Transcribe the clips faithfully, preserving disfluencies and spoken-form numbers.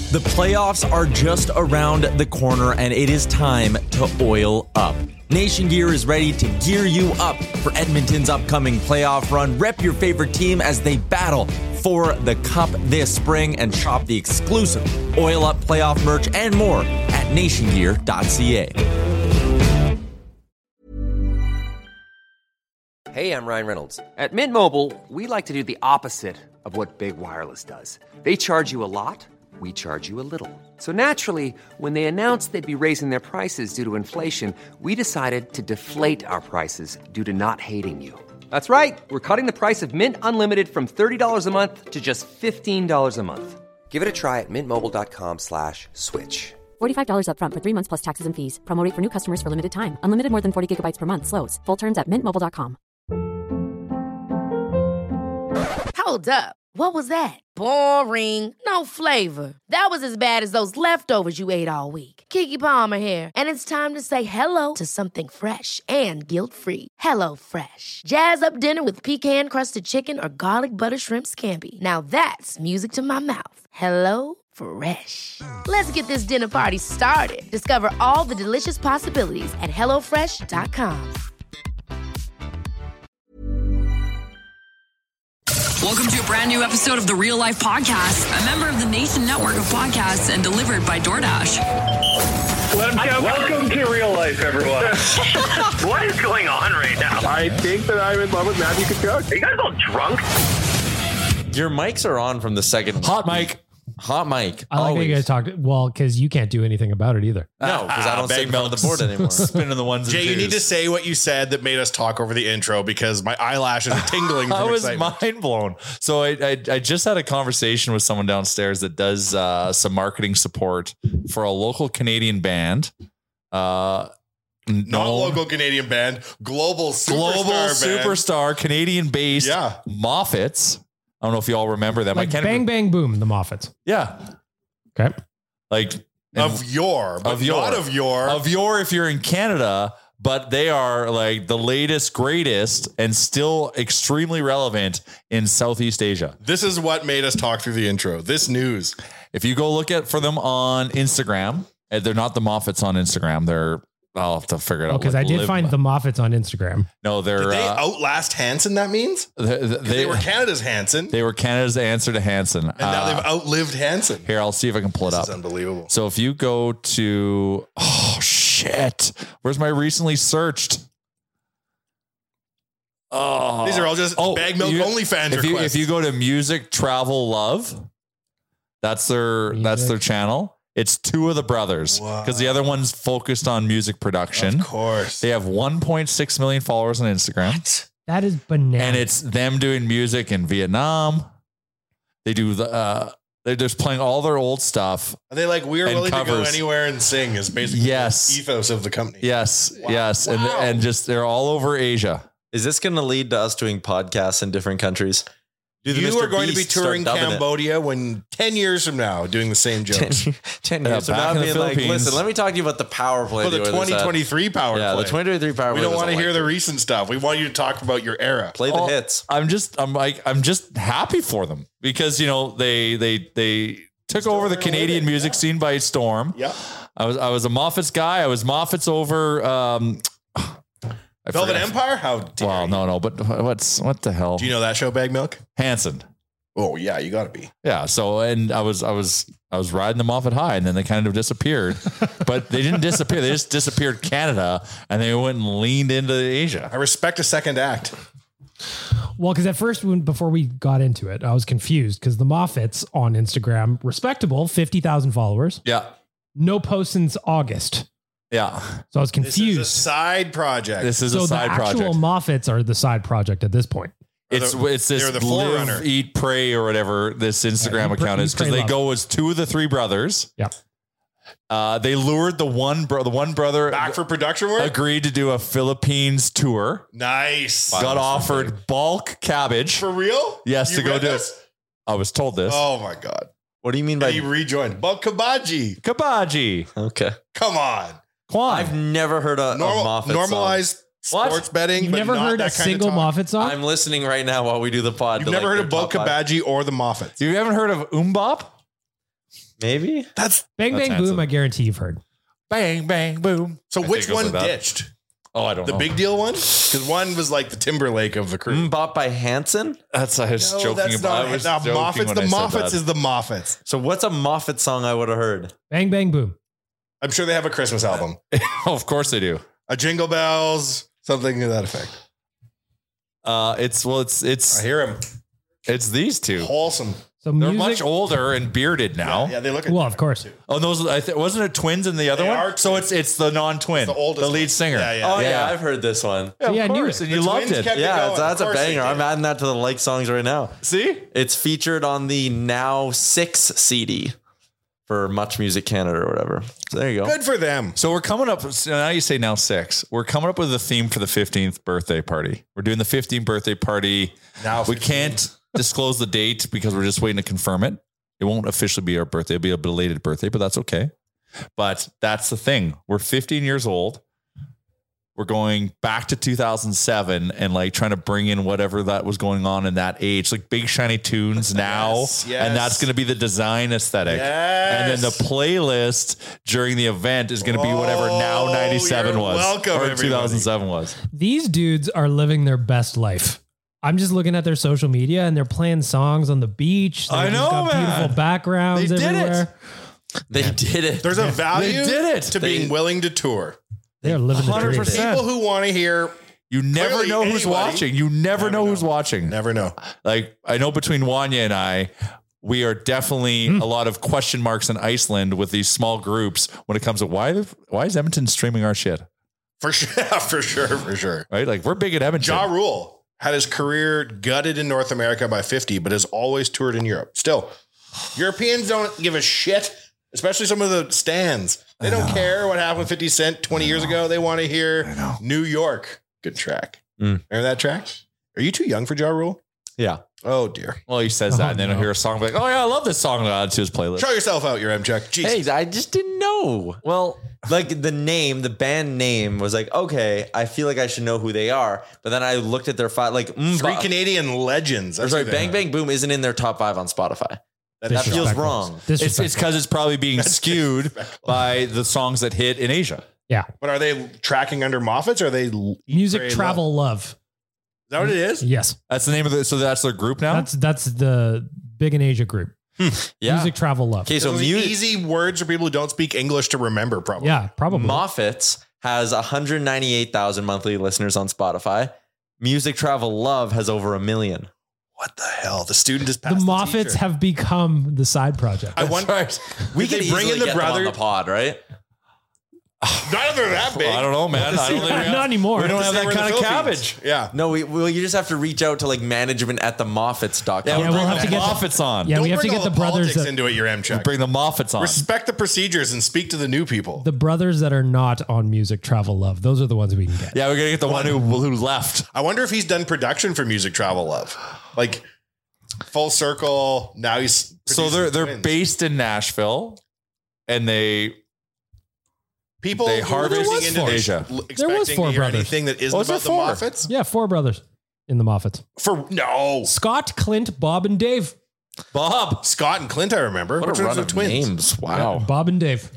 The playoffs are just around the corner, and it is time to oil up. Nation Gear is ready to gear you up for Edmonton's upcoming playoff run. Rep your favorite team as they battle for the cup this spring, and shop the exclusive Oil Up playoff merch and more at nation gear dot c a. Hey, I'm Ryan Reynolds. At Mint Mobile, we like to do the opposite of what Big Wireless does. They charge you a lot, we charge you a little. So naturally, when they announced they'd be raising their prices due to inflation, we decided to deflate our prices due to not hating you. That's right. We're cutting the price of Mint Unlimited from thirty dollars a month to just fifteen dollars a month. Give it a try at mintmobile.com slash switch. forty-five dollars up front for three months plus taxes and fees. Promo rate for new customers for limited time. Unlimited more than forty gigabytes per month. Slows full terms at mint mobile dot com. Hold up. What was that? Boring. No flavor. That was as bad as those leftovers you ate all week. Keke Palmer here. And it's time to say hello to something fresh and guilt-free. Hello Fresh. Jazz up dinner with pecan-crusted chicken or garlic butter shrimp scampi. Now that's music to my mouth. Hello Fresh. Let's get this dinner party started. Discover all the delicious possibilities at hello fresh dot com. Welcome to a brand new episode of the Real Life Podcast, a member of the Nation Network of Podcasts and delivered by DoorDash. Let him go. Welcome to Real Life, everyone. What is going on right now? I think that I'm in love with Matthew Tkachuk. Are you guys all drunk? Your mics are on from the second. Hot mic. Hot mic. I like how you guys talked. Well, because you can't do anything about it either. No, because I don't sit on the board anymore. Spinning the ones. Jay, you need to say what you said that made us talk over the intro because my eyelashes are tingling. I from was excitement. mind blown. So I, I I just had a conversation with someone downstairs that does uh, some marketing support for a local Canadian band. Uh, Not no, local Canadian band, global superstar global band. superstar Canadian based Yeah. Moffats. I don't know if you all remember them. Like I can't Bang even, Bang Boom, the Moffats. Yeah. Okay. Like of your, but of your, not of your. Of your if you're in Canada, but they are like the latest, greatest, and still extremely relevant in Southeast Asia. This is what made us talk through the intro. This news. If you go look at for them on Instagram, and they're not the Moffats on Instagram. They're I'll have to figure it out. Because I did find the Moffats on Instagram. No, they're Did they uh, outlast Hanson. That means they, they, they were Canada's Hanson, they were Canada's answer to Hanson, and now Uh, they've outlived Hanson. Here, I'll see if I can pull it This up. is unbelievable. So if you go to oh shit, where's my recently searched? Oh, These are all just Bag Milk you- OnlyFans if you, requests. if you go to Music Travel Love, that's their that's their channel. It's two of the brothers because the other one's focused on music production. Of course, they have one point six million followers on Instagram. What? That is bananas. And it's them doing music in Vietnam. They do the uh, they're just playing all their old stuff. Are they like we're and willing to go covers. anywhere and sing? Is basically Yes. the ethos of the company. Yes, Wow. yes, and Wow. and just they're all over Asia. Is this going to lead to us doing podcasts in different countries? Do the You Mister are going Beast to be touring start dubbing it? Cambodia when ten years from now doing the same jokes. ten Yeah, years. So back now in the being like, Philippines. listen, let me talk to you about the power play. For the they were this twenty at. twenty-three power Yeah, play. the twenty twenty-three power We play don't was want to all hear like the recent stuff. We want you to talk about your era. Play the hits. I'm just, I'm like, I'm just happy for them because you know they they they took over the Canadian music scene by storm. Yeah, I was I was a Moffats guy. I was Moffats over. Um, I Velvet forgot. Empire? How dare Well, no, no, but what's what the hell? Do you know that show, Bag Milk? Hanson. Oh yeah, you got to be. Yeah. So, and I was, I was, I was riding them off at high, and then they kind of disappeared. But they didn't disappear. They just disappeared Canada, and they went and leaned into Asia. I respect a second act. Well, because at first, when before we got into it, I was confused because the Moffats on Instagram, respectable, fifty thousand followers. Yeah. No post since August. Yeah. So I was This confused. is a side project. This is so a side the actual project. Moffats are the side project at this point. It's the- it's this they're the live, forerunner. eat, pray, or whatever this Instagram Yeah, eat, pray- account is eat, pray, because they love. go as two of the three brothers. Yeah. Uh, they lured the one bro- the one brother Back for production work? agreed to do a Philippines tour. Nice. Got offered bulk cabbage. For real? Yes, You to go read do this? it. I was told this. Oh my God. What do you mean by And he rejoined. But Kabaji. Kabaji? Okay. Come on. Quan. I've never heard a, Normal, a Moffat normalized What? sports betting. You've but never not heard that a kind of single talk. Moffat song? I'm listening right now while we do the pod. You've to, never like, heard of their Bo top five. Kabaji or the Moffats. You haven't heard of Umbop? Maybe that's Bang That's Bang handsome. Boom. I guarantee you've heard. Bang, bang, boom. So I which think it goes one like that. ditched? Oh, I don't The know. big deal one? Because one was like the Timberlake of the crew. Mm, bought by Hanson. That's I was No, joking that's about. not. I was no, joking Moffats. when The I said Moffats that. is the Moffats. So what's a Moffat song I would have heard? Bang Bang Boom. I'm sure they have a Christmas album. Oh, of course they do. A Jingle Bells, something to that effect. Uh, it's well, it's it's I hear them. it's these two. Wholesome. So They're music. much older and bearded now. Yeah, they look at well, of course. Oh, those I th- wasn't it twins in the other They one? are So it's it's the non-twin, It's the oldest the lead one. singer. Yeah, yeah. Oh yeah, I've heard this one. Yeah, of Yeah, I knew course, it. and The you loved twins it. kept- Yeah, going. so that's Of a course they banger. did. I'm adding that to the like songs right now. See, It's featured on the Now six C D for Much Music Canada or whatever. So there you go. Good for them. so we're coming up. So now you say now six. We're coming up with a theme for the fifteenth birthday party. We're doing the fifteenth birthday party. Now we fifteen. can't disclose the date because we're just waiting to confirm it. It won't officially be our birthday. It'll be a belated birthday, but that's okay. But that's the thing. We're fifteen years old. We're going back to two thousand seven and like trying to bring in whatever that was going on in that age, like big shiny tunes now. Yes, yes. And that's going to be the design aesthetic. Yes. And then the playlist during the event is going to be whatever Now Oh, ninety-seven you're was. welcome, or everybody. two thousand seven was. These dudes are living their best life. I'm just looking at their social media and they're playing songs on the beach. They've I just know, got man. beautiful backgrounds They did it. everywhere. They did it. There's a value They did it. to They- being willing to tour. They're living the one hundred dream. percent. People who want to hear, You never Clearly, know who's anybody- watching. You never, Never know, know. who's watching. never know. Like I know between Wanya and I, we are definitely a lot of question marks in Iceland with these small groups when it comes to why why is Edmonton streaming our shit? For sure, for sure, for sure. Right? Like we're big at Edmonton. Ja Rule had his career gutted in North America by fifty, but has always toured in Europe. Still, Europeans don't give a shit, especially some of the stands. They don't care what happened with fifty Cent twenty years ago. They want to hear New York. Good track. Mm. Remember that track? Are you too young for Ja Rule? Yeah. Oh, dear. Well, he says that, Oh, and then no. I'll hear a song like, "Oh yeah, I love this song." And I'll add to his playlist. Show yourself out, your M-Check. Jesus. Hey, I just didn't know. Well, like the name, the band name was like, okay, I feel like I should know who they are. But then I looked at their five, like mm, Three ba- Canadian legends. or That's sorry, who they Bang are. Bang Boom isn't in their top five on Spotify. That, That is feels Disrespectful. wrong. It's it's Disrespectful. because it's probably being skewed by the songs that hit in Asia. Yeah. But are they tracking under Moffats? Or are they l- Music Pray, Travel Love. Is that what it is? Yes. That's the name of the. So that's their group now. That's that's the Big in Asia group. Yeah. Music Travel Love. Okay, so Those are mu- easy words for people who don't speak English to remember, probably. Yeah, probably. Moffats has one hundred ninety-eight thousand monthly listeners on Spotify. Music Travel Love has over a million. What the hell? The student is the past the Moffats teacher. have become the side project. I wonder. We Did could they bring easily in the get them on brother? the pod, right? Not if they're that big. Well, I don't know, man. I don't think we have- Not anymore. We don't have They that were in kind the of Philippines. cabbage. Yeah. No, we well, you just have to reach out to like management at the Moffats dot com. Yeah, we'll have to get the- Moffats on. Yeah, Don't we have to bring get all the brothers politics that, into it, your M-Check. Bring the Moffats on. Respect the procedures and speak to the new people. the brothers that are not on Music Travel Love. Those are the ones we can get. Yeah, we're gonna get the one who who left. I wonder if he's done production for Music Travel Love. Like full circle. Now he's So they're producing they're twins. based in Nashville, and they people they who are harvest listening in into this Asia. l- There was expecting four to hear brothers. anything that isn't Was about there the four? Moffats. Yeah, four brothers in the Moffats. For no Scott, Clint, Bob, and Dave. Bob. Scott and Clint, I remember. What Which a ones run are of twins? names. Wow. Bob and Dave.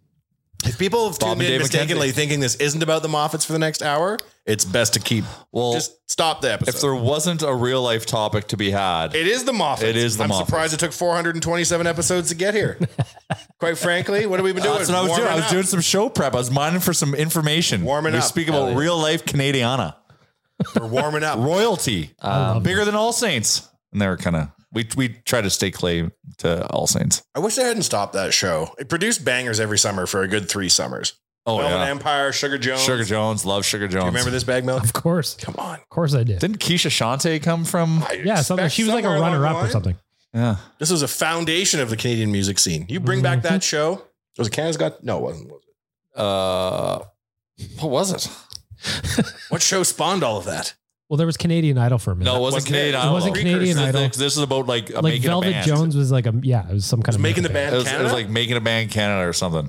If people have Bob tuned and in Dave mistakenly McKenzie. thinking this isn't about the Moffats for the next hour, it's best to keep. Well, Just stop the episode. if there wasn't a real life topic to be had, It is the Moffats. It is the I'm Moffats. surprised it took four hundred twenty-seven episodes to get here. Quite frankly, what have we been doing? that's what I was doing. I Warming was up. doing some show prep. I was mining for some information. Warming we up. speak about Hell yeah. real life Canadiana We're warming up. royalty, love bigger than All Saints, and they were kind of we we try to stay claim to All Saints. I wish they hadn't stopped that show. It produced bangers every summer for a good three summers. Oh Velvet yeah, Empire, Sugar Jones. Sugar Jones, love Sugar Jones. Do you remember this bag milk? Of course. Come on. Of course I did. Didn't Keisha Shante come from? I Yeah, something. expect She was like a somewhere along runner the up or line. something. Yeah, This was a foundation of the Canadian music scene. You bring back that show. Was it Canada's Got? No, it wasn't. Was it? uh, what was it? What show spawned all of that? Well, there was Canadian Idol for a minute. No, it wasn't Wasn't it? Canadian It Idol. wasn't though. Canadian This is- Idol. This is about like, uh, like making a Velvet band. Jones was like a yeah, it was some kind Was of making makeup the It band was, it was Canada? like making a band Canada or something.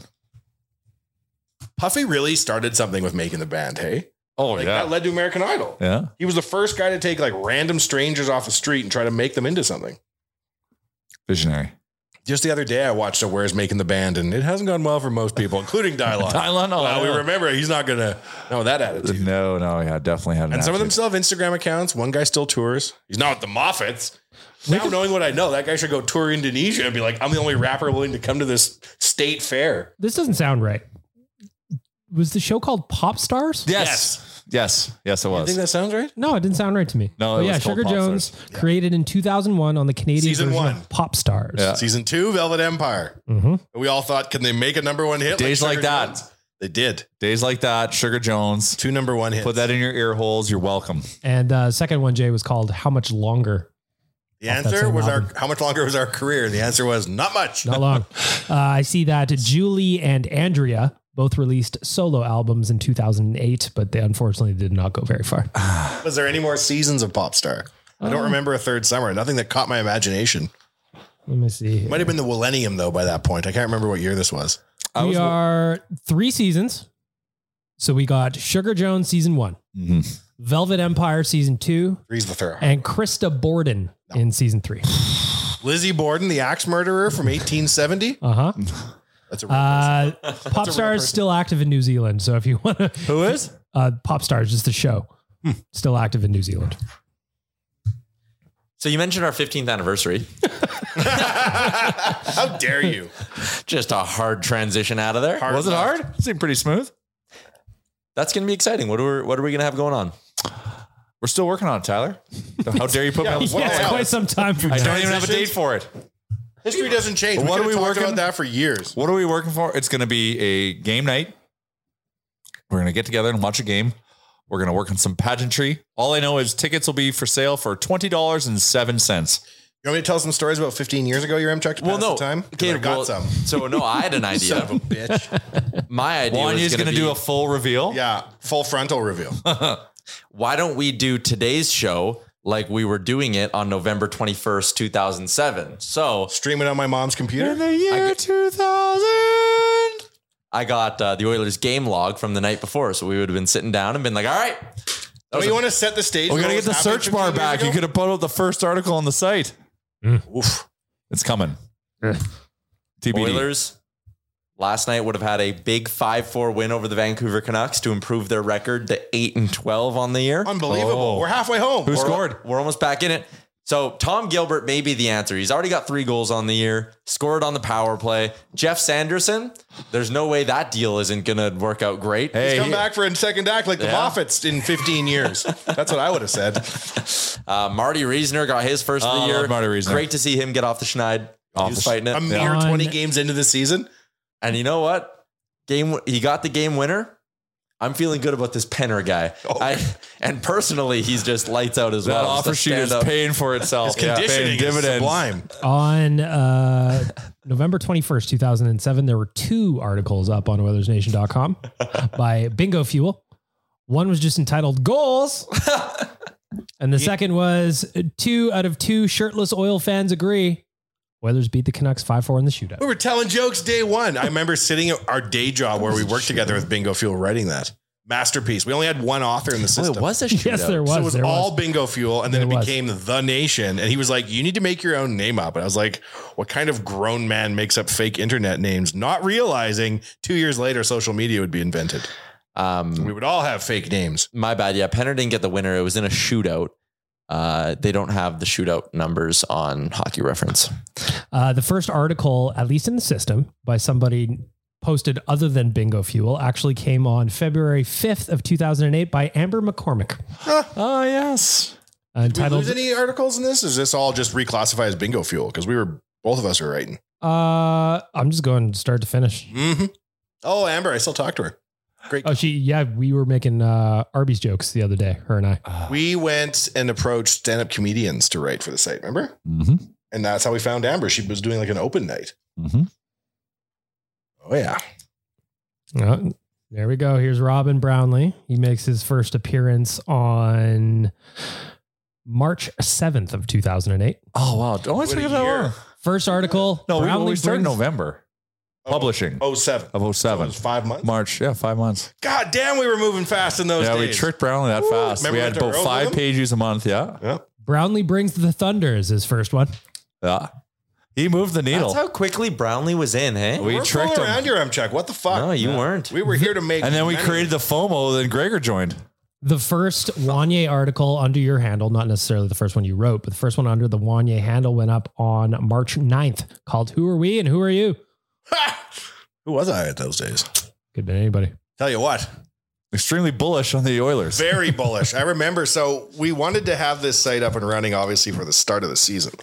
Puffy really started something with making the band, hey? Oh Like yeah, that led to American Idol. yeah. He was the first guy to take like random strangers off the street and try to make them into something. Visionary. Just the other day, I watched a Where's Making the Band, and it hasn't gone well for most people, including Dylon. Dylon, oh, well, yeah. we remember he's not going to know that attitude. No, no, yeah, definitely had an And some of them attitude. still have Instagram accounts. One guy still tours. He's not with the Moffats. Now knowing what I know, that guy should go tour Indonesia and be like, I'm the only rapper willing to come to this state fair. This doesn't sound right. Was the show called Pop Stars? Yes. Yes. Yes, it You was. think that sounds right? No, it didn't sound right to me. No, But it yeah, was called Sugar Pop Jones, Stars. created in two thousand one on the Canadian Season version one. of Pop Stars. Yeah. Season two, Velvet Empire. Mm-hmm. We all thought, can they make a number one hit? Days like Sugar that. Jones? They did. Days like that, Sugar Jones. Two number one hits. Put that in your ear holes. You're welcome. And uh, second one, Jay, was called How Much Longer? The off that answer same was album. our, how much longer was our career? The answer was not much. Not long. uh, I see that Julie and Andrea both released solo albums in two thousand eight, but they unfortunately did not go very far. Was there any more seasons of Popstar? I don't Oh. remember a third summer. Nothing that caught my imagination. Let me see. here. Might have been the Millennium, though, by that point. I can't remember what year this was. I We was- are three seasons. So we got Sugar Jones season one, Mhm. Velvet Empire season two, Three's the third. and Krista Borden in season three. Lizzie Borden, the axe murderer from eighteen seventy. Uh huh. That's a real Uh, person. Pop Star is still active in New Zealand. So if you want to, Who is? uh, Pop Star is just the show, still active in New Zealand. So you mentioned our fifteenth anniversary. How dare you? Just a hard transition out of there. Hard Was it left. hard? Seemed pretty smooth. That's going to be exciting. What are we, what are we going to have going on? We're still working on it, Tyler. How dare you put me on the What Yeah, spot? it's the hell? quite some time from I now. don't even have a date for it. History doesn't change. What we are could we have talked working- about that for years. What are we working for? It's going to be a game night. We're going to get together and watch a game. We're going to work on some pageantry. All I know is tickets will be for sale for twenty dollars and seven cents. You want me to tell some stories about fifteen years ago, your M Chuck? Well, no. Time? 'Cause Okay, I got well, some. So no, I had an idea. Son of a bitch. My idea One was is going to be, do a full reveal. Yeah, full frontal reveal. why don't we do today's show like we were doing it on November twenty-first, two thousand seven? So Stream it on my mom's computer. In the year I- two thousand. I got uh, the Oilers game log from the night before. So we would have been sitting down and been like, all right. That Oh, was you a- want to set the stage? We're for going to what get the was happening search bar fifteen years back. ago? You could have put out the first article on the site. Oof. It's coming. T B D. Oilers last night would have had a big five four win over the Vancouver Canucks to improve their record to eight and twelve on the year. Unbelievable. Oh. We're halfway home. Who We're- scored? We're almost back in it. So Tom Gilbert may be the answer. He's already got three goals on the year, scored on the power play. Jeff Sanderson, there's no way that deal isn't going to work out great. Hey, He's come he- back for a second act like the Yeah. Moffats in fifteen years. That's what I would have said. Uh, Marty Reisner got his first of Oh, the I year. love Marty Reisner. Great to see him get off the schneid. Off He was the- fighting it. A mere On- twenty games into the season. And you know what? Game he got the game winner. I'm feeling good about this Penner guy. Oh. I, and personally, he's just lights out as that well. offer Just a sheet is stand-up. paying for itself. His Yeah, paying conditioning is dividends. sublime. On uh, November twenty-first, two thousand seven, there were two articles up on Oilers Nation dot com by Bingo Fuel. One was just entitled Goals. And the second was two out of two shirtless Oil fans agree. Oilers beat the Canucks five four in the shootout. We were telling jokes day one. I remember sitting at our day job where we worked together with Bingo Fuel writing that. Masterpiece. We only had one author in the Oh, system. it was a shootout. Yes, there was. So it was there all was. Bingo Fuel, and then There it was. became The Nation. And he was like, you need to make your own name up. And I was like, what kind of grown man makes up fake internet names? Not realizing two years later, social media would be invented. Um, We would all have fake names. my bad. Yeah, Penner didn't get the winner. It was in a shootout. Uh, they don't have the shootout numbers on Hockey Reference. Uh, the first article, at least in the system, by somebody posted other than Bingo Fuel, actually came on February fifth of two thousand eight by Amber McCormick. Oh, yes. Uh, Did we entitled, lose any articles in this? Or is this all just reclassified as Bingo Fuel? Because we were, both of us were writing. uh, I'm just going start to finish. Mm-hmm. Oh, Amber, I still talk to her. Great. Oh, she, yeah, we were making uh, Arby's jokes the other day, her and I. We went and approached stand-up comedians to write for the site, remember? Mm-hmm. And that's how we found Amber. She was doing like an open night. Mm-hmm. Oh, yeah. Oh, there we go. Here's Robin Brownlee. He makes his first appearance on March seventh of two thousand eight. Oh, wow. Don't What took a it that year. long. First article. No, we, Brownlee we started in brings- November. Publishing. Oh, seven. Of oh So it seven. was five months. March. Yeah, five months. God damn, we were moving fast in those yeah, days. we tricked Brownlee that Woo. fast. Remember We we had went to about Earl five with him? pages a month. Yeah. Yep. Brownlee brings the Thunder is his first one. Yeah. He moved the needle. That's how quickly Brownlee was in, hey? We We're tricked fooling him. around your M check. What the fuck? No, you weren't. We were here to make. And then we money. created the FOMO. Then Gregor joined. The first Wanye article under your handle, not necessarily the first one you wrote, but the first one under the Wanye handle went up on March ninth called Who Are We and Who Are You? Who was I at those days? Could have been anybody. Tell you what. Extremely bullish on the Oilers. Very bullish. I remember. So we wanted to have this site up and running, obviously, for the start of the season.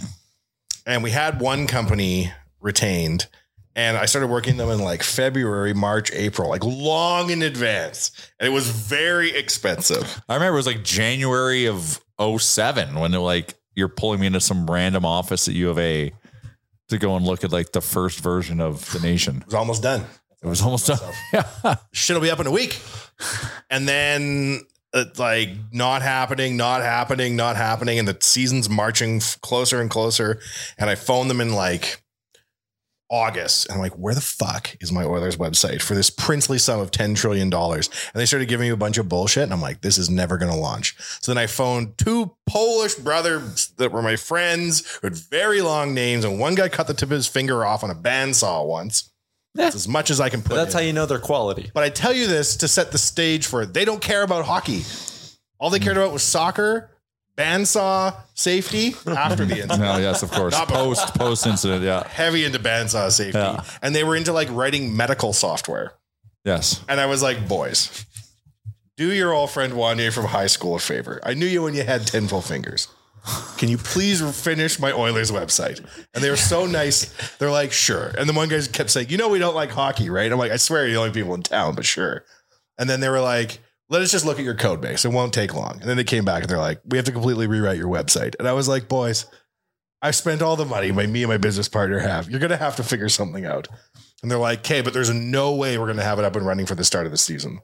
And we had one company retained. And I started working them in like February, March, April, like long in advance. And it was very expensive. I remember it was like January of oh seven when they're like, you're pulling me into some random office at U of A to go and look at like the first version of The Nation. It was almost done. It was almost done. Yeah. Shit'll be up in a week. And then it's like not happening, not happening, not happening. And the season's marching f- closer and closer. And I phoned them in like August. And I'm like, where the fuck is my Oilers website for this princely sum of ten trillion dollars? And they started giving me a bunch of bullshit. And I'm like, this is never going to launch. So then I phoned two Polish brothers that were my friends who had very long names. And one guy cut the tip of his finger off on a bandsaw once. Yeah. That's as much as I can put. But that's in. how you know their quality. But I tell you this to set the stage for it. They don't care about hockey. All they cared about was soccer, bandsaw, safety after the incident. No, yes, of course. Not before. Post post incident, yeah. Heavy into bandsaw safety. Yeah. And they were into like writing medical software. Yes. And I was like, boys, do your old friend Wanye from high school a favor. I knew you when you had ten full fingers. Can you please finish my Oilers website? And they were so nice. They're like, sure. And the one guy kept saying, you know, we don't like hockey, right? I'm like, I swear you're the only people in town, but sure. And then they were like, let us just look at your code base. It won't take long. And then they came back and they're like, we have to completely rewrite your website. And I was like, boys, I spent all the money my me and my business partner have. You're going to have to figure something out. And they're like, okay, but there's no way we're going to have it up and running for the start of the season.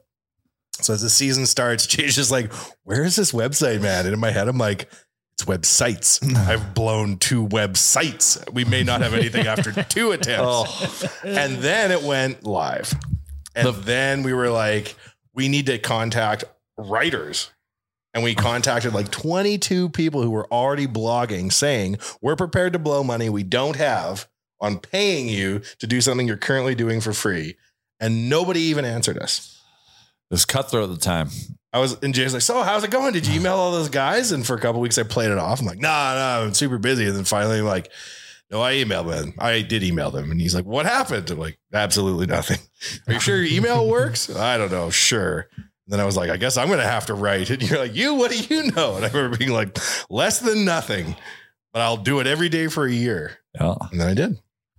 So as the season starts, Jay's just like, where is this website, man? And in my head, I'm like, it's websites. I've blown two websites. We may not have anything after two attempts. Oh. And then it went live. And the- then we were like, we need to contact writers. And we contacted like twenty-two people who were already blogging saying, we're prepared to blow money we don't have on paying you to do something you're currently doing for free. And nobody even answered us. It was cutthroat at the time. I was, and Jay's like, so how's it going? Did you email all those guys? And for a couple of weeks, I played it off. I'm like, no, nah, no, nah, I'm super busy. And then finally, I'm like, no, I emailed them. I did email them. And he's like, what happened? I'm like, absolutely nothing. Are you sure your email works? I don't know. Sure. And then I was like, I guess I'm going to have to write it. And you're like, you, what do you know? And I remember being like, less than nothing, but I'll do it every day for a year. Yeah. And then I did.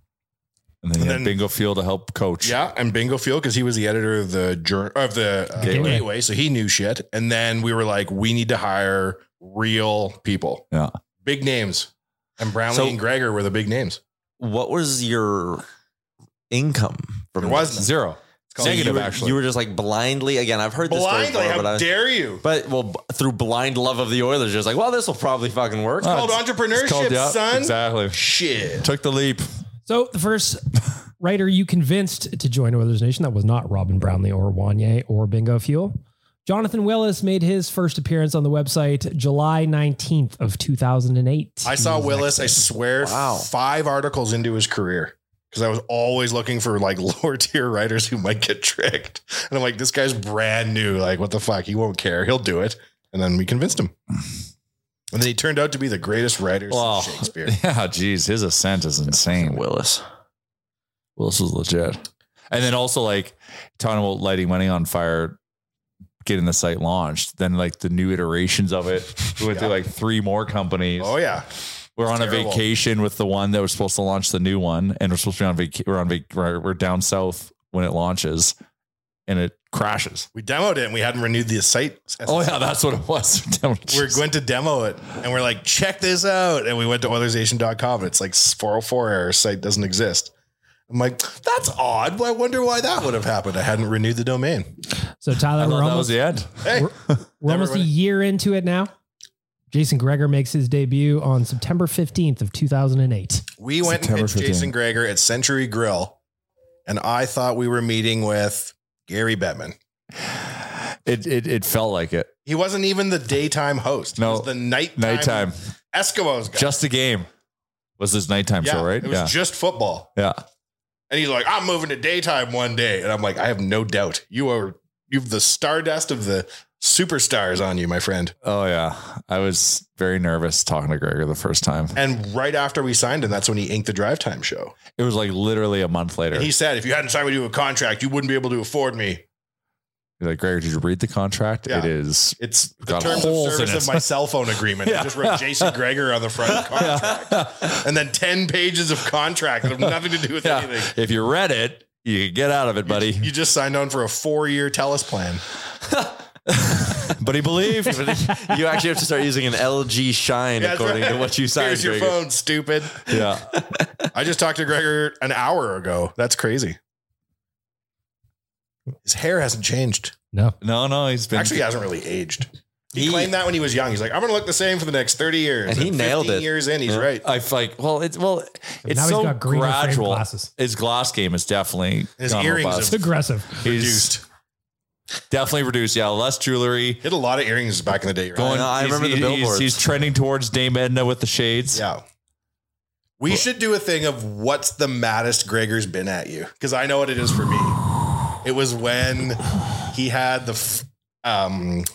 And then, And you then- had Bingo Field to help coach. Yeah, and Bingo Field, because he was the editor of the journal of the uh, Gateway. Gateway, so he knew shit. And then we were like, we need to hire real people, Yeah. big names. And Brownlee So- and Gregor were the big names. What was your income from There was this? none. Zero. called Negative, you were, actually. You were just like blindly, again, I've heard this story Blindly, before, how but I, dare you? But well, b- through blind love of the Oilers, just like, well, this will probably fucking work. It's called it's- entrepreneurship, it's called- yeah, son. Exactly. Shit. Took the leap. So the first writer you convinced to join Oilers Nation, that was not Robin Brownlee or Wanye or Bingo Fuel. Jonathan Willis made his first appearance on the website July nineteenth of two thousand eight. I saw Willis, I swear, Wow. five articles into his career. Because I was always looking for like lower tier writers who might get tricked. And I'm like, this guy's brand new. Like, what the fuck? He won't care. He'll do it. And then we convinced him. And then he turned out to be the greatest writer Wow. since Shakespeare. Yeah, geez, his ascent is insane. Willis. Willis was legit. And then also like talking about lighting money on fire, getting the site launched, then like the new iterations of it. We went Yeah. through like three more companies. Oh, yeah. We're on terrible. a vacation with the one that was supposed to launch the new one, and we're supposed to be on vacation. We're on vac- we're, we're down south when it launches, and it crashes. We demoed it and we hadn't renewed the site. Oh yeah, that's what it was. We're going to demo it and we're like, check this out. And we went to oilers nation dot com and it's like four oh four error, site doesn't exist. I'm like, that's odd. I wonder why that would have happened. I hadn't renewed the domain. So Tyler, I we're thought that was almost, the end. Hey, we're almost a Everybody- year into it now. Jason Gregor makes his debut on September fifteenth of two thousand eight. we went September and pitched Jason fifteenth. Gregor at Century Grill and I thought we were meeting with Gary Bettman. It it it felt like it. He wasn't even the daytime host. No, he was the nighttime, Nighttime, Eskimos guy. just a game. Was his nighttime Yeah, show, right? It was yeah. just football. Yeah. And he's like, I'm moving to daytime one day. And I'm like, I have no doubt. You are, you've the stardust of the superstars on you, my friend. Oh, yeah. I was very nervous talking to Gregor the first time. And right after we signed him, that's when he inked the Drive Time show. It was like literally a month later. And he said, if you hadn't signed me to a contract, you wouldn't be able to afford me. He's like, Gregor, did you read the contract? Yeah. It is. It's the got terms of holes in service it. of my cell phone agreement. Yeah. I just wrote J C Gregor on the front of the contract. And then ten pages of contract that have nothing to do with Yeah. anything. If you read it, you can get out of it, buddy. You just signed on for a four-year TELUS plan. But he believed. You actually have to start using an L G Shine Yeah, that's according right. to what you signed. Here's your Gregor. phone, stupid. Yeah. I just talked to Gregor an hour ago. That's crazy. His hair hasn't changed. No. No, no. He's been. Actually, he hasn't really aged. He, He- claimed that when he was young. He's like, I'm going to look the same for the next thirty years. And he nailed fifteen it. years in, he's Yeah. right. I like, well, it's, well, it's now he's so got greener framed gradual. glasses. His glass game is definitely His gone earrings robust. It's aggressive. He's Reduced. definitely reduced. Yeah. Less jewelry. He had a lot of earrings back in the day. Right? Going, know, I he's- remember the he's- billboards. He's, trending towards Dame Edna with the shades. Yeah. We should do a thing of what's the maddest Gregor's been at you. Because I know what it is for me. It was when he had the f- um,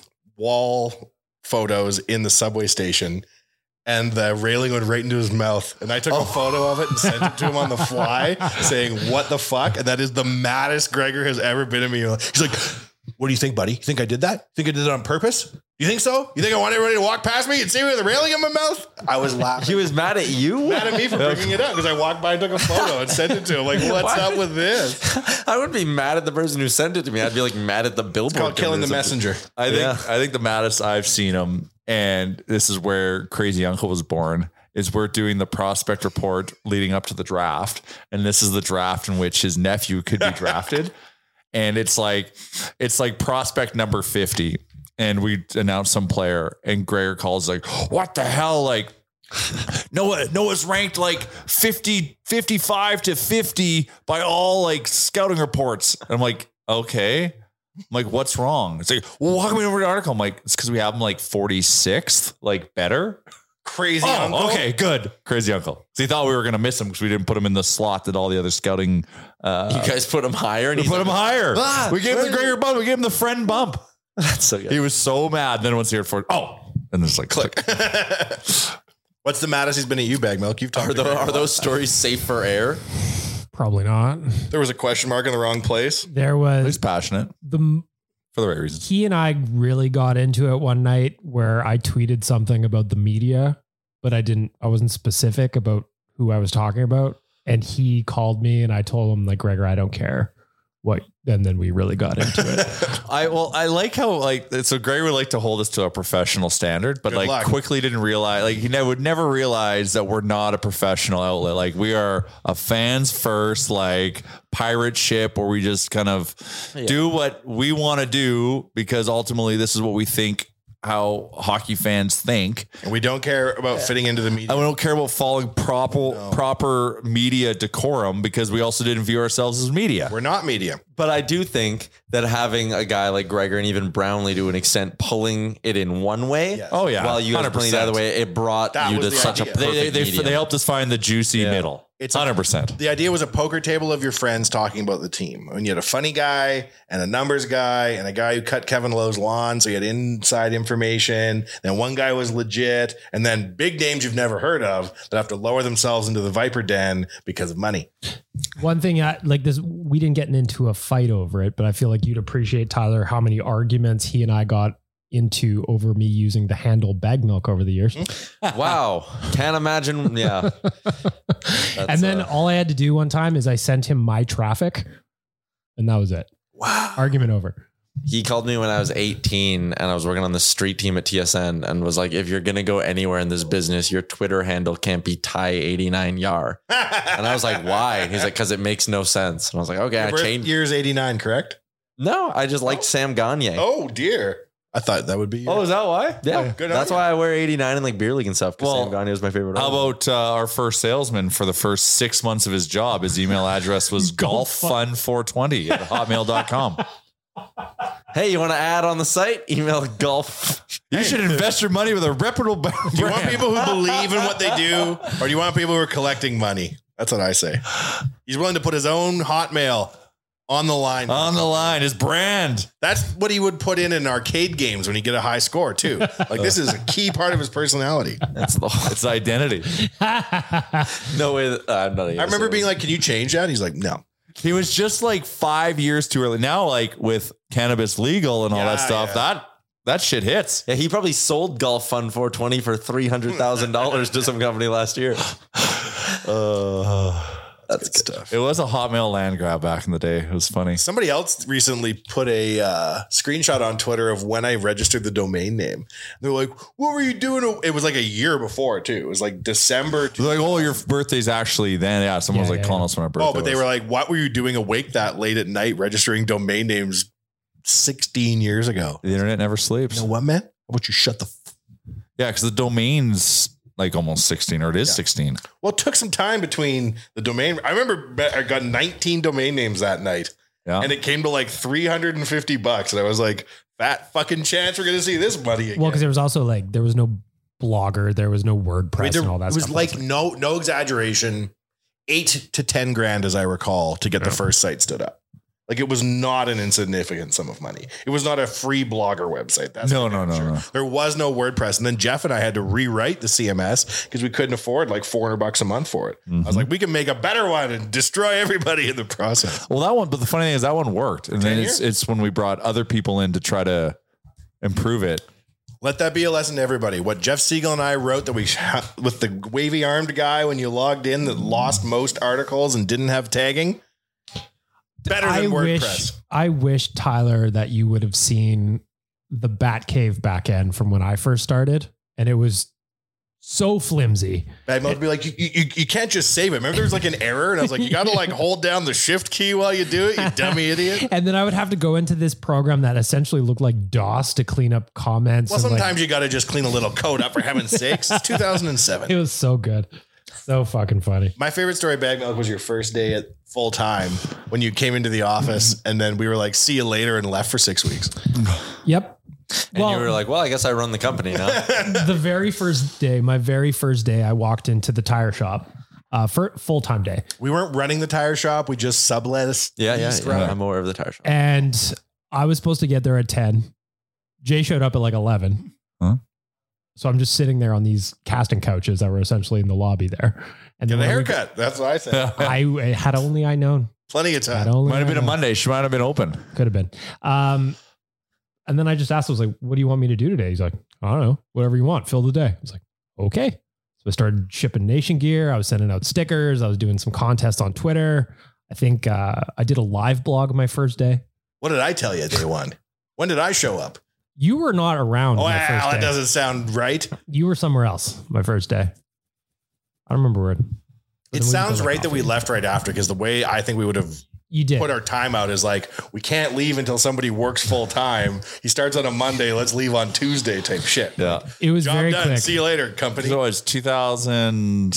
wall photos in the subway station and the railing went right into his mouth. And I took a photo of it and sent it to him on the fly saying, what the fuck? And that is the maddest Gregor has ever been at me. He's like, what do you think, buddy? You think I did that? Think I did it on purpose? You think so? You think I want everybody to walk past me and see me with a railing in my mouth? I was laughing. He was mad at you? Mad at me for bringing it up because I walked by and took a photo and sent it to him. Like, what's Why? up with this? I would be mad at the person who sent it to me. I'd be like mad at the billboard. It's called killing the company or something. messenger. I think Yeah. I think the maddest I've seen him, and this is where Crazy Uncle was born, is we're doing the prospect report leading up to the draft. And this is the draft in which his nephew could be drafted. And it's like, it's like prospect number fifty. And we announced some player and Gregor calls like, what the hell? Like, Noah, Noah's ranked like fifty, fifty-five to fifty by all like scouting reports. And I'm like, okay. I'm like, what's wrong? It's like, well, how come we never read the article? I'm like, it's because we have him like forty-sixth, like better. Crazy Oh, uncle. okay, good. Crazy uncle. So he thought we were going to miss him because we didn't put him in the slot that all the other scouting. Uh, You guys put him higher, and we he's put him like, higher. "Ah, we gave him where the is Gregor bump. We gave him the friend bump. That's so good. He was so mad. Then once he heard for oh, and it's like click. What's the maddest he's been at you, Bag Milk? You've talked Are, to tho- Gregor a are lot. those stories safe for air? Probably not. There was a question mark in the wrong place. There He's was passionate the for the right reasons. he and I really got into it one night where I tweeted something about the media, but I didn't, I wasn't specific about who I was talking about. And he called me and I told him like, Gregor, I don't care what. And then we really got into it. I well, I like how like so Gregor would like to hold us to a professional standard, but Good like luck. quickly didn't realize like he ne- would never realize that we're not a professional outlet. Like we are a fans first, like pirate ship where we just kind of do what we want to do because ultimately this is what we think how hockey fans think. And we don't care about fitting into the media. And we don't care about following proper proper media decorum because we also didn't view ourselves as media. We're not media. But I do think that having a guy like Gregor and even Brownlee to an extent pulling it in one way, Yes. Oh yeah, while you guys pulling it the other way, it brought That you was to the such idea. a They perfect they, they, medium. they helped us find the juicy Yeah. middle. It's one hundred percent. The idea was a poker table of your friends talking about the team. And you had a funny guy and a numbers guy and a guy who cut Kevin Lowe's lawn. So you had inside information. Then one guy was legit. And then big names you've never heard of that have to lower themselves into the Viper Den because of money. One thing I, like this, we didn't get into a fight over it, but I feel like you'd appreciate, Tyler, how many arguments he and I got into over me using the handle Bag Milk over the years. Wow. Can't imagine. Yeah. And then uh, all I had to do one time is I sent him my traffic and that was it. Wow. Argument over. He called me when I was eighteen and I was working on the street team at T S N and was like, if you're going to go anywhere in this business, your Twitter handle can't be Ty eighty-nine Yar. And I was like, why? And he's like, because it makes no sense. And I was like, okay, Your I birth changed. year's eighty-nine, correct? No, I just liked Sam Gagne. Oh, dear. I thought that would be your- Oh, is that why? Yeah. Good That's on you. why I wear eighty-nine in like beer league and stuff. Because Well, Sam Gagne was my favorite. How overall. about uh, our first salesman for the first six months of his job? His email address was golf fun four twenty at hotmail dot com. Hey, you want to add on the site? Email golf You should invest your money with a reputable brand. Do you want people who believe in what they do, or do you want people who are collecting money? That's what I say. He's willing to put his own Hotmail on the line. On the line, his brand. That's what he would put in in arcade games when he get a high score too. Like this is a key part of his personality. That's the It's identity. no way. That, uh, I'm not I remember being like, "Can you change that?" He's like, "No." He was just like five years too early. Now, like with cannabis legal and all Yeah, that stuff, yeah. that that shit hits. Yeah, he probably sold Golf Fund four twenty for three hundred thousand dollars to some company last year. Uh, That's good stuff. It was a Hotmail land grab back in the day. It was funny. Somebody else recently put a uh, screenshot on Twitter of when I registered the domain name. They're like, "What were you doing?" It was like a year before too. It was like December. They're like, oh, your birthday's actually then. Yeah, someone was Yeah, like yeah, calling yeah. us when our birthday. Oh, but they was. were like, "What were you doing awake that late at night registering domain names sixteen years ago?" The internet never sleeps. You know what, man? How about you shut the f- Yeah, because the domain's like almost sixteen, or it is Yeah. sixteen. Well, it took some time between the domain. I remember I got nineteen domain names that night, Yeah. and it came to like three hundred fifty bucks. And I was like, fat fucking chance we're going to see this money again. Well, because there was also like there was no Blogger, there was no WordPress I mean, there and all that was stuff. like no, no exaggeration, eight to ten grand, as I recall, to get the first site stood up. Like it was not an insignificant sum of money. It was not a free Blogger website. That's No, for no, damn no, sure. no. There was no WordPress, and then Jeff and I had to rewrite the C M S because we couldn't afford like four hundred bucks a month for it. I was like, we can make a better one and destroy everybody in the process. Well, that one, but the funny thing is that one worked. And then Ten it's years? it's when we brought other people in to try to improve it. Let that be a lesson to everybody. What Jeff Siegel and I wrote that we with the wavy armed guy when you logged in that lost most articles and didn't have tagging. Better than I WordPress. wish, I wish, Tyler, that you would have seen the Batcave back end from when I first started, and it was so flimsy. Bad mode would be like, you, you, you can't just save it. Remember there was like an error and I was like, you got to like hold down the shift key while you do it, you dummy idiot. And then I would have to go into this program that essentially looked like DOS to clean up comments. Well, and, like, sometimes you got to just clean a little code up for heaven's sakes. It's two thousand seven. it was so good. So fucking funny. My favorite story, Bag Milk, was your first day at full time when you came into the office and then we were like, see you later, and left for six weeks. Yep. And you were like, well, I guess I run the company now. The very first day, my very first day, I walked into the tire shop uh, for full time day. We weren't running the tire shop. We just sublet us. Yeah, yeah, leased, yeah. right? I'm aware of the tire shop. And I was supposed to get there at ten. Jay showed up at like eleven. Huh? So I'm just sitting there on these casting couches that were essentially in the lobby there. And Get a when we- haircut. That's what I said. I had only I known. Plenty of Had time. only Might have I been a known. Monday. She might have been open. Could have been. Um, and then I just asked, I was like, what do you want me to do today? He's like, I don't know, whatever you want, fill the day. I was like, okay. So I started shipping Nation gear. I was sending out stickers. I was doing some contests on Twitter. I think uh, I did a live blog my first day. What did I tell you day one? When did I show up? You were not around. Oh, my wow, first that day. doesn't sound right. You were somewhere else my first day. I don't remember where. But It then we sounds got right that we coffee. left right after, because the way I think we would have You did. put our time out is like, we can't leave until somebody works full time. He starts on a Monday. Let's leave on Tuesday type shit. Yeah. It was Job very done. quick. See you later, company. So it's two thousand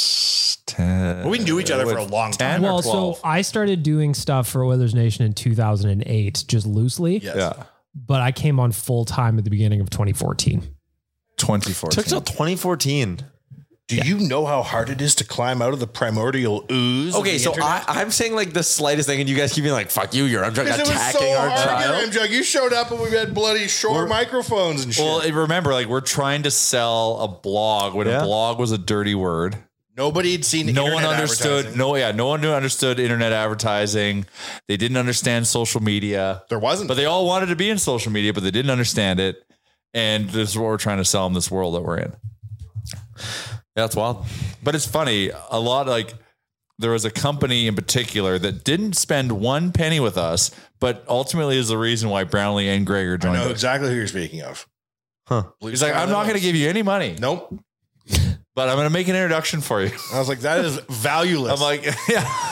ten. Well, we knew each other for a long time. ten or Well, twelve? so I started doing stuff for Oilers Nation in two thousand eight, just loosely. Yes. Yeah. But I came on full time at the beginning of twenty fourteen. twenty fourteen. Took till twenty fourteen. Do you know how hard it is to climb out of the primordial ooze? of Okay, the so I, internet? I'm saying like the slightest thing, and you guys keep being like, "Fuck you, you're I'm Because it was attacking so our hard to child." get M-Jug. You showed up and we had bloody short microphones and shit. Well, remember, like we're trying to sell a blog when Yeah. a blog was a dirty word. Nobody had seen No internet one understood. advertising. No, yeah, no one knew understood internet advertising. They didn't understand social media, There wasn't. but they all wanted to be in social media, but they didn't understand it. And this is what we're trying to sell them, this world that we're in. Yeah, that's wild. But it's funny. A lot like there was a company in particular that didn't spend one penny with us, but ultimately is the reason why Brownlee and Gregor I joined know us. exactly who you're speaking of. Huh? He's like, I'm not going to give you any money, Nope. but I'm going to make an introduction for you. I was like, that is valueless. I'm like, yeah.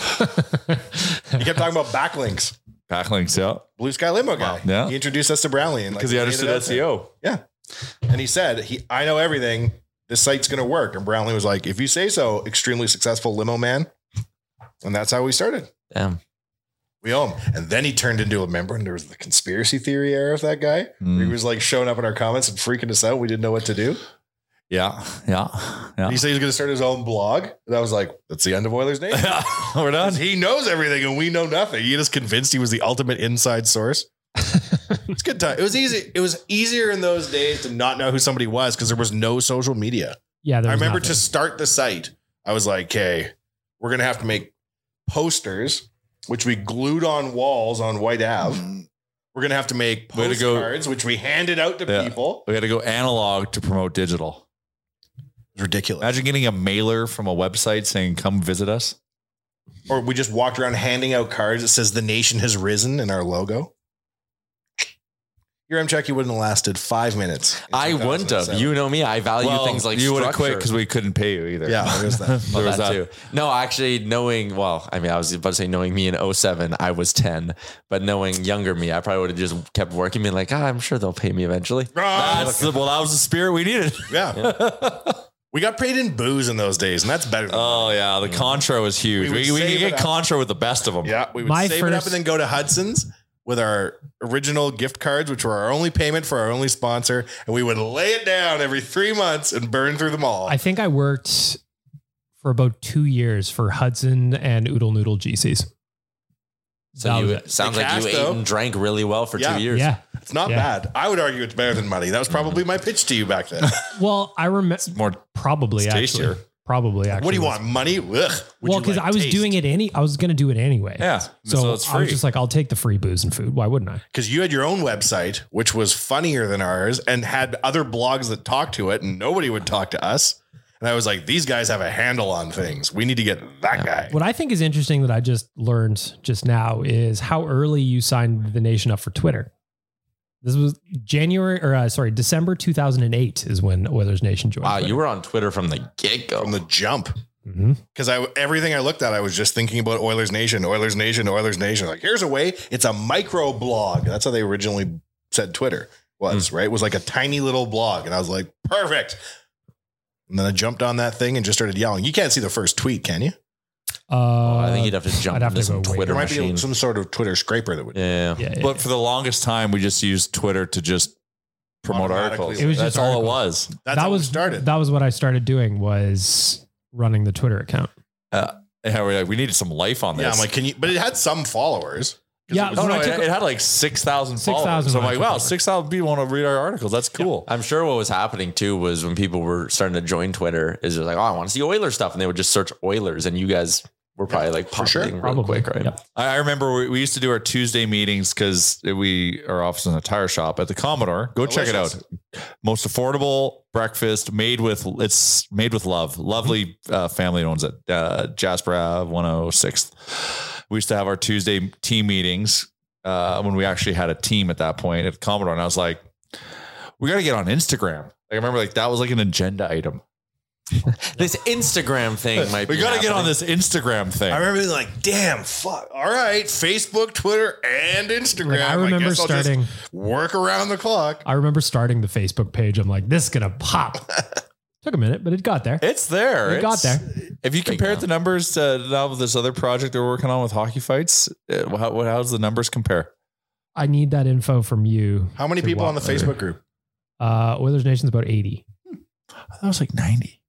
you kept talking about backlinks. Backlinks, yeah. Blue Sky Limo guy. Yeah. He introduced us to Brownlee and like, Because he laid understood it out S E O. there. Yeah. And he said, he, I know everything. This site's going to work. And Brownlee was like, if you say so, extremely successful limo man. And that's how we started. Damn. We owe him. And then he turned into a member, and there was the conspiracy theory era of that guy. Mm. He was like showing up in our comments and freaking us out. We didn't know what to do. Yeah. Yeah. Yeah. And he said he was going to start his own blog. And I was like, that's the end of Oilers Nation. We're done. He knows everything and we know nothing. He just convinced he was the ultimate inside source. It's a good time. It was easy. It was easier in those days to not know who somebody was because there was no social media. Yeah. I remember to start the site, I was like, okay, we're going to have to make posters, which we glued on walls on White Ave. We're going to have to make Way to go. postcards, which we handed out to Yeah. people. We got to go analog to promote digital. It's ridiculous. Imagine getting a mailer from a website saying, come visit us. Or we just walked around handing out cards that says the nation has risen in our logo. Your M check, you wouldn't have lasted five minutes. I wouldn't have. You know me. I value Well, things like you would have structure. quit because we couldn't pay you either. Yeah, there's that. There Well, was that that. too. No, actually, knowing, well, I mean, I was about to say knowing me in oh seven, I was ten, but knowing younger me, I probably would have just kept working, being like, ah, I'm sure they'll pay me eventually. That's the, well, that was the spirit we needed. Yeah. We got paid in booze in those days, and that's better than Oh, yeah. The Contra was huge. We We, would we, save could it get up. Contra with the best of them. Yeah, we would My save it up first- and then go to Hudson's with our original gift cards, which were our only payment for our only sponsor, and we would lay it down every three months and burn through them all. I think I worked for about two years for Hudson and Oodle Noodle G Cs. So That you, was it it. sounds The like you cash, ate though. and drank really well for Yeah. two years. Yeah. It's not Yeah. bad. I would argue it's better than money. That was probably my pitch to you back then. Well, I remember More probably it's actually. tastier. Probably actually. What do you was- want? Money? Ugh. Would well, you because like I was taste? doing it any, I was going to do it anyway. Yeah. So, So it's I was free. just like, I'll take the free booze and food. Why wouldn't I? Because you had your own website, which was funnier than ours, and had other blogs that talked to it, and nobody would talk to us. And I was like, these guys have a handle on things. We need to get that guy. What I think is interesting that I just learned just now is how early you signed the nation up for Twitter. This was January or uh, sorry, December two thousand eight is when Oilers Nation joined. Wow, Twitter. you were on Twitter from the get-go. From the jump. Mhm. Because I everything I looked at, I was just thinking about Oilers Nation, Oilers Nation, Oilers Nation. Like, here's a way. It's a micro blog. That's how they originally said Twitter was, right? It was like a tiny little blog. And I was like, perfect. And then I jumped on that thing and just started yelling. You can't see the first tweet, can you? Uh, Oh, I think you'd have to jump I'd have into to some go way Twitter There might machine. be some sort of Twitter scraper that would. yeah. Yeah, yeah, But for the longest time, we just used Twitter to just promote Automatically. articles. It was That's just all articles. it was. That's that how was we started. That was what I started doing was running the Twitter account. Uh, yeah, we're like, we needed some life on this. yeah, I'm like, can you? But it had some followers. 'Cause Yeah, it was- no, when no, I it, took- it had like six thousand six followers. thousand So I'm when I like, took wow, over. six thousand people want to read our articles. That's cool. I'm sure what was happening too was when people were starting to join Twitter is they're like, oh, I want to see Oilers stuff. And they would just search Oilers and you guys were probably like for sure. populating real quick, right? Yep. I I remember we, we used to do our Tuesday meetings because we our office in a tire shop at the Commodore. Go check it out. Most affordable breakfast made with it's made with love. Lovely uh, family owns it. Uh, Jasper Ave one oh sixth. We used to have our Tuesday team meetings uh, when we actually had a team at that point at Commodore, and I was like, we got to get on Instagram. Like, I remember like that was like an agenda item. This Instagram thing might We be got to get on happening. this Instagram thing. I remember being like, damn, fuck. All right, Facebook, Twitter, and Instagram. Like, I remember guess I'll just starting- work around the clock. I remember starting the Facebook page. I'm like, this is gonna pop. Took a minute, but it got there. It's there. It got It's- there. If you compare the numbers to now with this other project that we're working on with hockey fights, uh, how, what, how's the numbers compare? I need that info from you. How many to people on the walk through. Facebook group? Uh, Oilers Nation's about eighty. That was like ninety.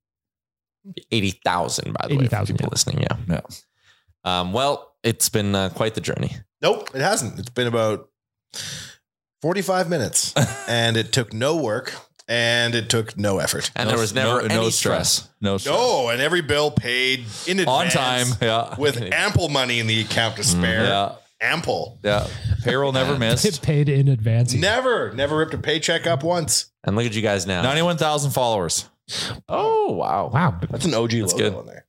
eighty thousand, by the way, for eighty thousand, people yeah. listening. Yeah. Yeah. Um, well, it's been uh, quite the journey. Nope, it hasn't. It's been about forty-five minutes, and it took no work, and it took no effort. And No- there was never no, any no stress. stress. No stress. No, and every bill paid in On advance time. Yeah. with ample money in the account to spare. Yeah. Ample. Yeah. Payroll never It missed. paid in advance. Never, never ripped a paycheck up once. And look at you guys now. ninety-one thousand followers. Oh, wow. Wow. That's an O G That's logo good. on there.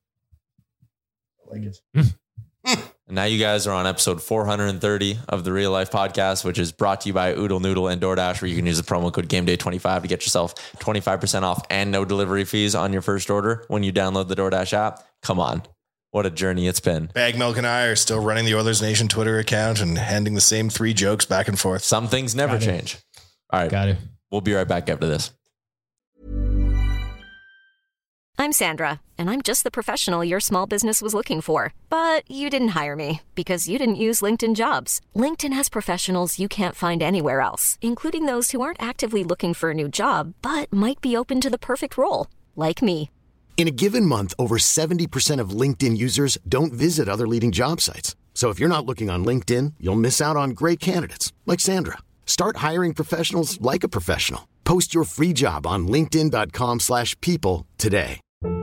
I like it. And now you guys are on episode four hundred thirty of the Real Life Podcast, which is brought to you by Oodle Noodle and DoorDash, where you can use the promo code Game Day twenty-five to get yourself twenty-five percent off and no delivery fees on your first order when you download the DoorDash app. Come on. What a journey it's been. Bag Milk and I are still running the Oilers Nation Twitter account and handing the same three jokes back and forth. Some things never Got it. change. All right. Got it. We'll be right back after this. I'm Sandra, and I'm just the professional your small business was looking for. But you didn't hire me because you didn't use LinkedIn Jobs. LinkedIn has professionals you can't find anywhere else, including those who aren't actively looking for a new job, but might be open to the perfect role, like me. In a given month, over seventy percent of LinkedIn users don't visit other leading job sites. So if you're not looking on LinkedIn, you'll miss out on great candidates like Sandra. Start hiring professionals like a professional. Post your free job on linkedin.com slash people today.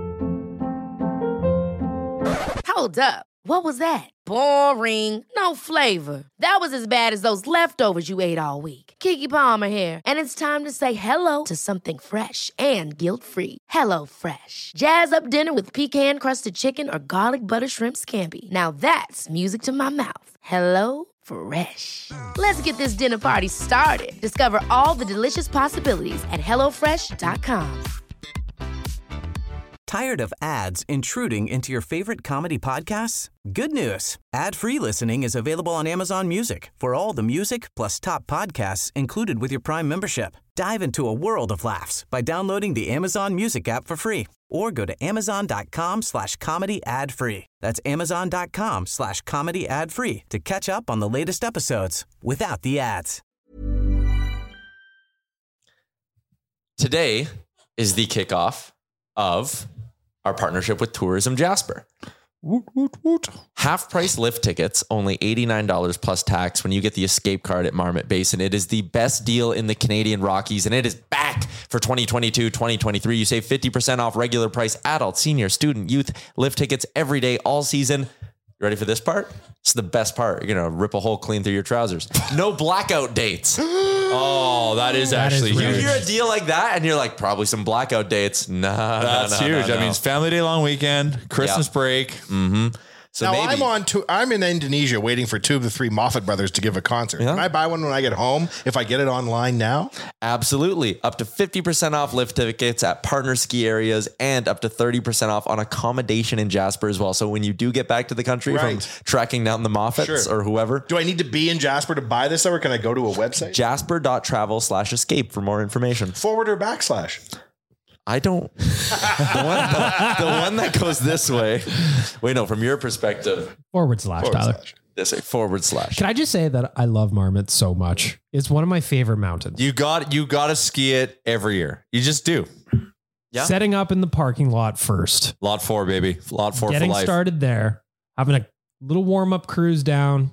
Hold up. What was that? Boring. No flavor. That was as bad as those leftovers you ate all week. Keke Palmer here, and it's time to say hello to something fresh and guilt-free. Hello Fresh. Jazz up dinner with pecan-crusted chicken or garlic butter shrimp scampi. Now that's music to my mouth. Hello Fresh. Let's get this dinner party started. Discover all the delicious possibilities at hello fresh dot com. Tired of ads intruding into your favorite comedy podcasts? Good news. Ad-free listening is available on Amazon Music for all the music plus top podcasts included with your Prime membership. Dive into a world of laughs by downloading the Amazon Music app for free or go to amazon.com slash comedy ad free. That's amazon.com slash comedy ad free to catch up on the latest episodes without the ads. Today is the kickoff of our partnership with Tourism Jasper. Woot, woot, woot. Half price lift tickets, only eighty-nine dollars plus tax when you get the escape card at Marmot Basin. It is the best deal in the Canadian Rockies, and it is back for twenty twenty-two twenty twenty-three. You save fifty percent off regular price adult, senior, student, youth lift tickets every day, all season. You ready for this part? It's the best part. You're going to rip a hole clean through your trousers. No blackout dates. Oh, that is That actually is huge. You hear a deal like that and you're like, probably some blackout dates. Nah, That's no, no, huge. no, That no. means family day long weekend, Christmas Yeah. break. Mm-hmm. So now maybe, I'm on to I'm in Indonesia waiting for two of the three Moffat brothers to give a concert. Yeah. Can I buy one when I get home if I get it online now? Absolutely. Up to fifty percent off lift tickets at partner ski areas and up to thirty percent off on accommodation in Jasper as well. So when you do get back to the country Right. from tracking down the Moffats Sure. or whoever, Do I need to be in Jasper to buy this, or can I go to a website? jasper.travel slash escape for more information. Forward or backslash? I don't. the, one, the, the one that goes this way. Wait, no, from your perspective, Forward slash, Forward Tyler. slash. this way, forward slash. Can I just say that I love Marmot so much? It's one of my favorite mountains. You got you got to ski it every year. You just do. Yeah. Setting up in the parking lot first. Lot four, baby. Lot four Getting for life. started there. Having a little warm-up cruise down.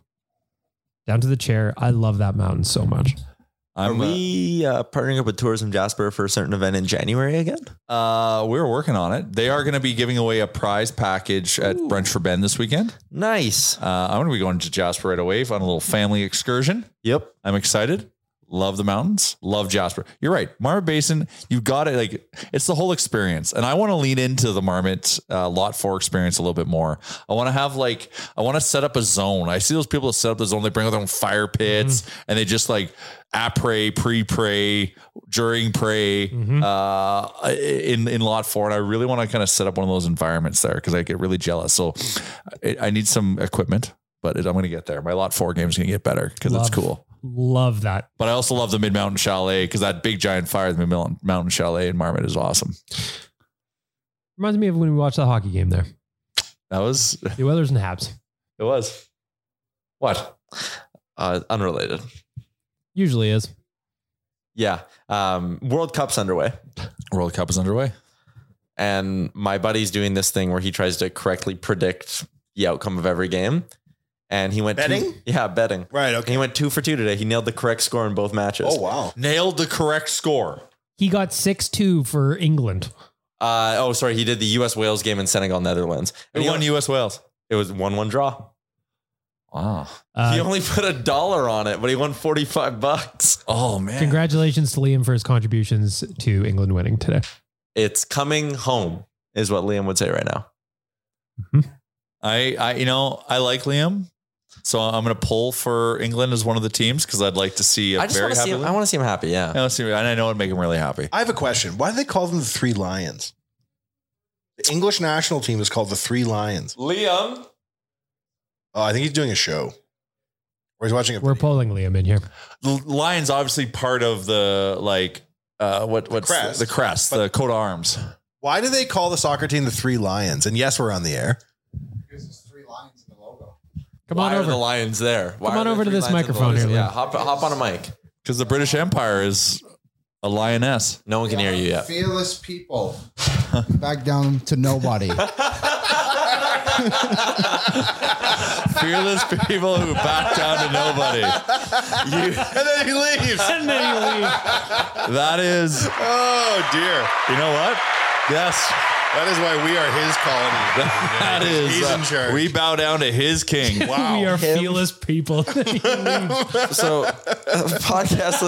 Down to the chair. I love that mountain so much. Are I'm, we uh, partnering up with Tourism Jasper for a certain event in January again? Uh, we're working on it. They are going to be giving away a prize package at Brunch for Ben this weekend. Nice. Uh, I'm going to be going to Jasper right away on a little family excursion. Yep. I'm excited. Love the mountains. Love Jasper. You're right. Marmot Basin, you got it. Like, it's the whole experience. And I want to lean into the Marmot uh, Lot four experience a little bit more. I want to have like, I want to set up a zone. I see those people that set up the zone. They bring out their own fire pits mm-hmm. and they just like après, pre-pray, during pray mm-hmm. uh, in, in Lot four. And I really want to kind of set up one of those environments there because I get really jealous. So I, I need some equipment, but it, I'm going to get there. My Lot four game is going to get better because it's cool. Love that. But I also love the Mid Mountain Chalet because that big giant fire, the Mid Mountain Chalet in Marmot is awesome. Reminds me of when we watched the hockey game there. That was the Oilers and Habs. It was. What? Uh, unrelated. Usually is. Yeah. Um, World Cup's underway. World Cup is underway. And my buddy's doing this thing where he tries to correctly predict the outcome of every game. And he went betting? Two, yeah, betting. Right. Okay. He went two for two today. He nailed the correct score in both matches. Oh, wow. Nailed the correct score. He got six two for England. Uh, oh, sorry. He did the U S Wales game in Senegal, Netherlands. Who won U S Wales? It was one one draw. Wow. Uh, he only put a dollar on it, but he won forty-five bucks. Oh, man. Congratulations to Liam for his contributions to England winning today. It's coming home is what Liam would say right now. Mm-hmm. I, I, you know, I like Liam. So I'm going to pull for England as one of the teams because I'd like to see a I just very want to happy see him. Liam. I want to see him happy. Yeah. I want to see, and I know it'd make him really happy. I have a question. Why do they call them the Three Lions? The English national team is called the Three Lions. Liam. Oh, I think he's doing a show. Or he's watching a We're pulling Liam in here. The Lion's obviously part of the like uh, what what's crest. the, the crest, But- the coat of arms. Why do they call the soccer team the Three Lions? And yes, we're on the air. Come Why on are over. the lions there? Why Come are on there over to three this lions in the microphone logos? here, Yeah, Lynn. hop, hop on a mic. Because the British Empire is a lioness. No one can hear you yet. Fearless people. Back down to nobody. Fearless people who back down to nobody. You, and then he leaves. And then he leaves. That is. Oh, dear. You know what? Yes. That is why we are his colony. That is. He's in uh, charge. we bow down to his king. Wow. We are Him. fearless people. So, uh, podcast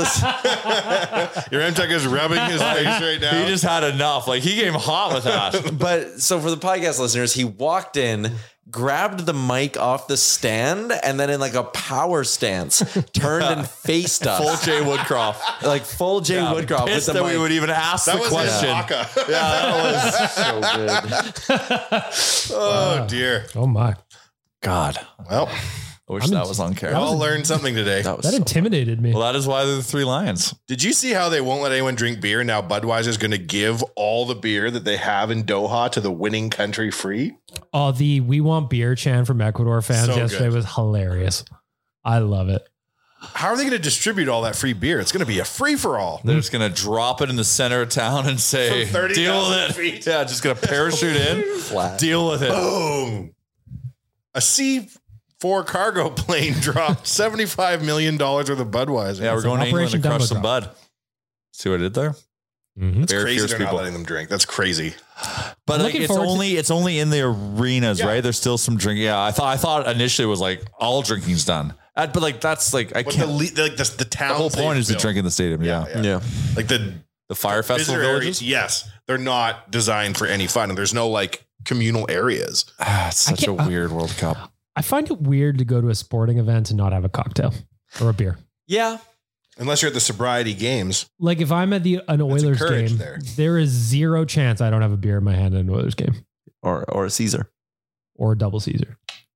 list. Your M Tech is rubbing his face right now. He just had enough. Like he came hot with that. But so for the podcast listeners, he walked in, grabbed the mic off the stand, and then in like a power stance, turned and faced us. Full Jay Woodcroft. Like full Jay Yeah, Woodcroft with pissed the that mic. we would even ask that the was question. his Yeah, that was so good. Oh, dear. Oh my. God. Well, I wish I'm that in- was on we camera. all learned something today. That was That so intimidated me. Well, that is why they're the Three Lions. Did you see how they won't let anyone drink beer? Now Budweiser is going to give all the beer that they have in Doha to the winning country free. Oh, the "We Want Beer" chant from Ecuador fans So yesterday good. was hilarious. I love it. How are they going to distribute all that free beer? It's going to be a free for all. They're just going to drop it in the center of town and say, From thirty deal thousand with it. feet. Yeah, just going to parachute in, flat. deal with it. Boom. A C four cargo plane dropped seventy-five million dollars worth of Budweiser. Yeah, we're going to England to Operation crush Dumbo some Drop. bud. See what I did there? Mm-hmm. It's Very crazy fierce they're not people. letting them drink. That's crazy. But I'm like, looking it's forward to- only it's only in the arenas, Yeah. right? There's still some drinking. Yeah, I thought I thought initially it was like all drinking's done, Uh, but like that's like I But can't. the, le- like the, the The town. whole point is to drink in the stadium. Yeah, Yeah. Yeah. Like the the fire festival visitor villages. areas. Yes. They're not designed for any fun. And there's no like communal areas. Ah, it's I such a can't- uh, weird World Cup. I find it weird to go to a sporting event and not have a cocktail or a beer. Yeah. Unless you're at the sobriety games. Like if I'm at the an Oilers encouraged game, there. there is zero chance I don't have a beer in my hand at an Oilers game Or or a Caesar. or a double Caesar.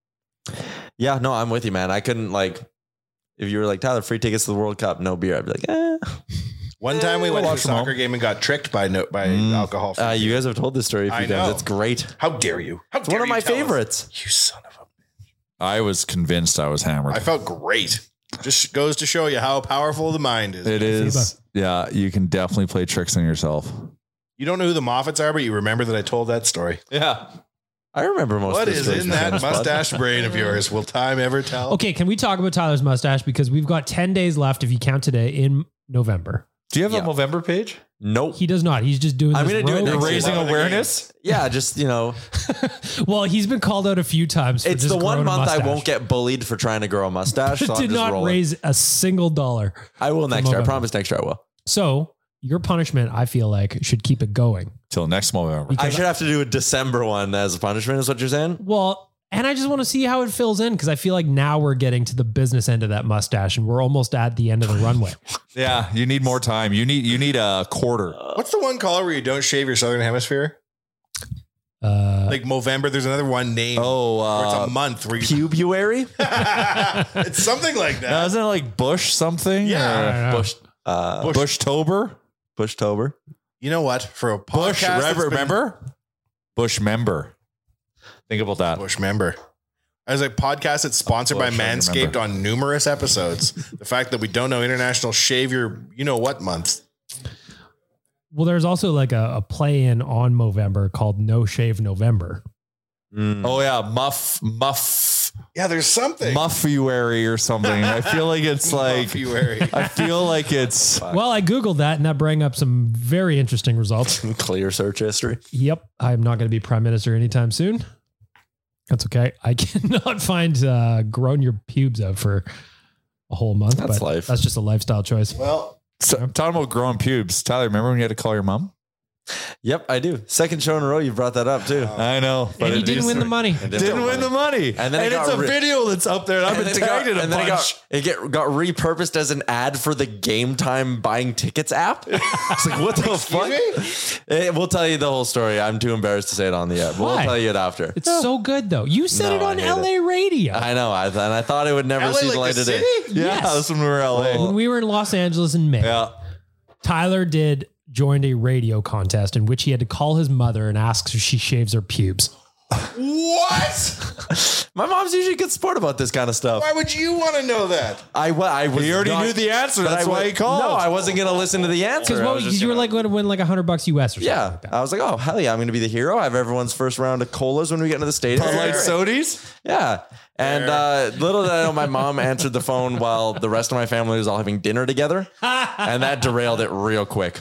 Yeah, no, I'm with you, man. I couldn't like if you were like, Tyler, free tickets to the World Cup, no beer. I'd be like, eh. One time we went to a watch them all. soccer game and got tricked by no, by Mm. alcohol. Uh, you guys have told this story a few I times. know. It's great. How dare you? How It's one dare of you my tell us? favorites. You son of a. I was convinced I was hammered. I felt great. Just goes to show you how powerful the mind is. It is. Yeah, you can definitely play tricks on yourself. You don't know who the Moffats are, but you remember that I told that story. Yeah. I remember most What of the is stories in from that Tennis Bud. mustache brain of yours? Will time ever tell? Okay, can we talk about Tyler's mustache? Because we've got ten days left, if you count today, in November. Do you have Yeah. a November page? Nope. He does not. He's just doing I'm this going to do it rogue- next You're year. raising Love the awareness? Yeah, just, you know, Well, he's been called out a few times. For it's just the one growing a month I mustache. won't get bullied for trying to grow a mustache. So I'm Did just not rolling. raise a single dollar. I will next year. I November. promise next year I will. So your punishment, I feel like, should keep it going. Till next November. I Because- should have to do a December one as a punishment, is what you're saying? Well, and I just want to see how it fills in because I feel like now we're getting to the business end of that mustache and we're almost at the end of the runway. Yeah, you need more time. You need you need a quarter. What's the one color where you don't shave your southern hemisphere? Uh, Like Movember. There's another one named. Oh, or it's uh, a month where you. Pubuary? It's something like that. now, isn't it like Bush something? Yeah. I don't know. Bush, uh, Or Bush, Bushtober? Bushtober. You know what? For a podcast, Bush, that's remember, been- remember? Bush member. Think about that. Bush member. As a podcast that's sponsored Bush, by I Manscaped remember. on numerous episodes. The fact that we don't know International Shave Your, you know what month. well, there's also like a, a play in on Movember called No Shave November. Oh yeah, muff, muff, Yeah, there's something. muffuary or something. I feel like it's like February. I feel like it's Well, I Googled that and that bring up some very interesting results. Clear search history. Yep. I'm not going to be prime minister anytime soon. That's okay. I cannot find uh, growing your pubes out for a whole month. That's but life. That's just a lifestyle choice. Well, so, talking about growing pubes. Tyler, remember when you had to call your mom? Yep, I do. Second show in a row, you brought that up too. I know, but And he it didn't is- win the money. Didn't win the money, and, And then it it's got a ri- video that's up there. And I've And been then it got, tagged in a and then it bunch. got, it get, got repurposed as an ad for the Game Time buying tickets app. It's like, what the fuck? Eh, we'll tell you the whole story. I'm too embarrassed to say it on the app. We'll Why? tell you it after. It's so good though. You said No, it I on hate L A radio. I know. I, and I thought it would never L A see the like light the of day. city? Yeah, Yes. that's when we were in L A. When we were in Los Angeles in May, Yeah, Tyler did joined a radio contest in which he had to call his mother and ask if she shaves her pubes. What? My mom's usually good sport about this kind of stuff. Why would you want to know that? I, wa- I was He already not- knew the answer. but That's I why wa- he called. No, I wasn't going to listen to the answer. Because I what, was you just were gonna- like going to win like a hundred bucks U S or something. yeah. Like that. I was like, oh, hell yeah, I'm going to be the hero. I have everyone's first round of colas when we get into the stadium. Bud Light Sodies? Yeah. And uh, little did I know, my mom answered the phone while the rest of my family was all having dinner together. And that derailed it real quick.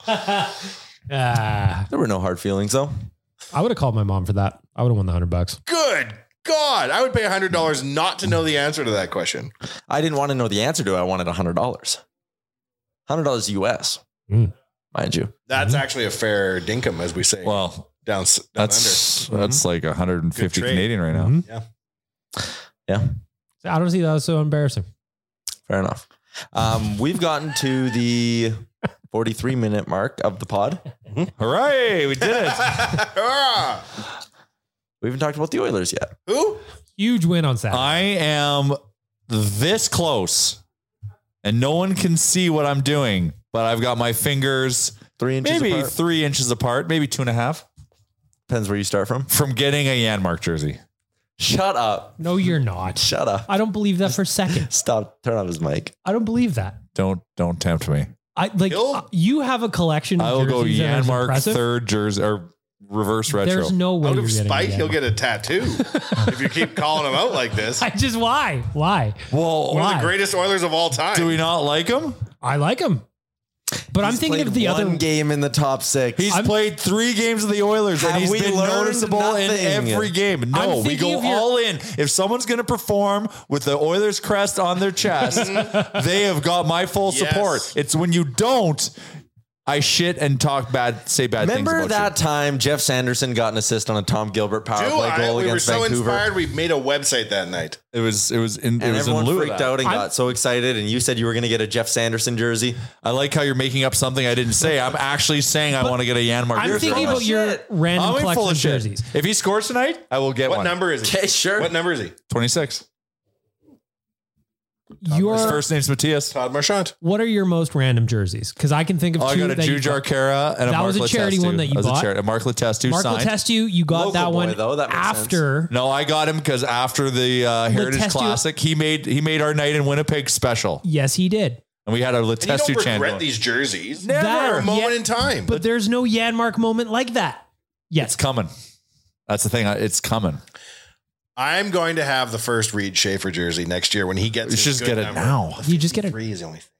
Ah, There were no hard feelings, though. I would have called my mom for that. I would have won the hundred bucks. Good God. I would pay one hundred dollars not to know the answer to that question. I didn't want to know the answer to it. I wanted one hundred dollars. one hundred dollars U S, Mm. mind you. That's actually a fair dinkum, as we say. Well, down, s- down that's that's like one hundred fifty Good trade. Canadian right now. Mhm. Yeah. Yeah, I don't see that was so embarrassing. fair enough. Um, we've gotten to the forty-three minute mark of the pod. Hooray, we did it. Ah, We haven't talked about the Oilers yet. who? Huge win on Saturday. I am this close and no one can see what I'm doing, but I've got my fingers Three inches maybe apart. three inches apart, maybe two and a half Depends where you start from. from getting a Yanmark jersey. Shut up. No, you're not. Shut up. I don't believe that for a second. Stop. Turn off his mic. I don't believe that. Don't don't tempt me. I like He'll- uh, you have a collection of I will go jerseys that is Yanmark impressive. third jersey or reverse retro. There's no way Out you're of getting spite, a he'll Yanmark. get a tattoo if you keep calling him out like this. I just why? Why? Well, One Why? of the greatest Oilers of all time. do we not like him? I like him. But I'm He's thinking played of the one other game in the top six. He's I'm- played three games of the Oilers and Have he's we been learned noticeable in nothing? every game. I'm No, we thinking go of your- all in. If someone's going to perform with the Oilers crest on their chest, they have got my full Yes. support. It's when you don't, I shit and talk bad, say bad Remember things about that time Jeff Sanderson got an assist on a Tom Gilbert power Do play I? goal We were against so Vancouver? inspired, we made a website that night. you. It was, it was in, it And was in everyone lieu of freaked that. out and I'm- got so excited. And you said you were going to get a Jeff Sanderson jersey. I like how you're making up something I didn't say. I'm actually saying I want to get a Yanmark I'm jersey. thinking full about of your shit. random I'm collection full of of shit. jerseys. If he scores tonight, I will get What one. number is he? Okay, sure. What number is he? twenty-six. Your His first name's Matthias. Todd Marchand. what are your most random jerseys? Because I can think of Oh, I two got a that you Jujar Kara and a That Mark was a charity Letestu. one that you That was a bought? charity. A Mark Letestu Mark signed. Letestu, you got Local that boy, one though. That makes after. No, I got him because after the uh, Heritage Letestu- Classic, he made he made our night in Winnipeg special, Yes, he did. and we had our And you Letestu don't chant. regret going. these jerseys. Never. That- A moment yeah, in time. But there's no Yanmark moment like that. Yes. It's coming. That's the thing. It's coming. I'm going to have the first Reed Schaefer jersey next year when he gets. We his should just good get it number. now. You just get it. Three is the only thing.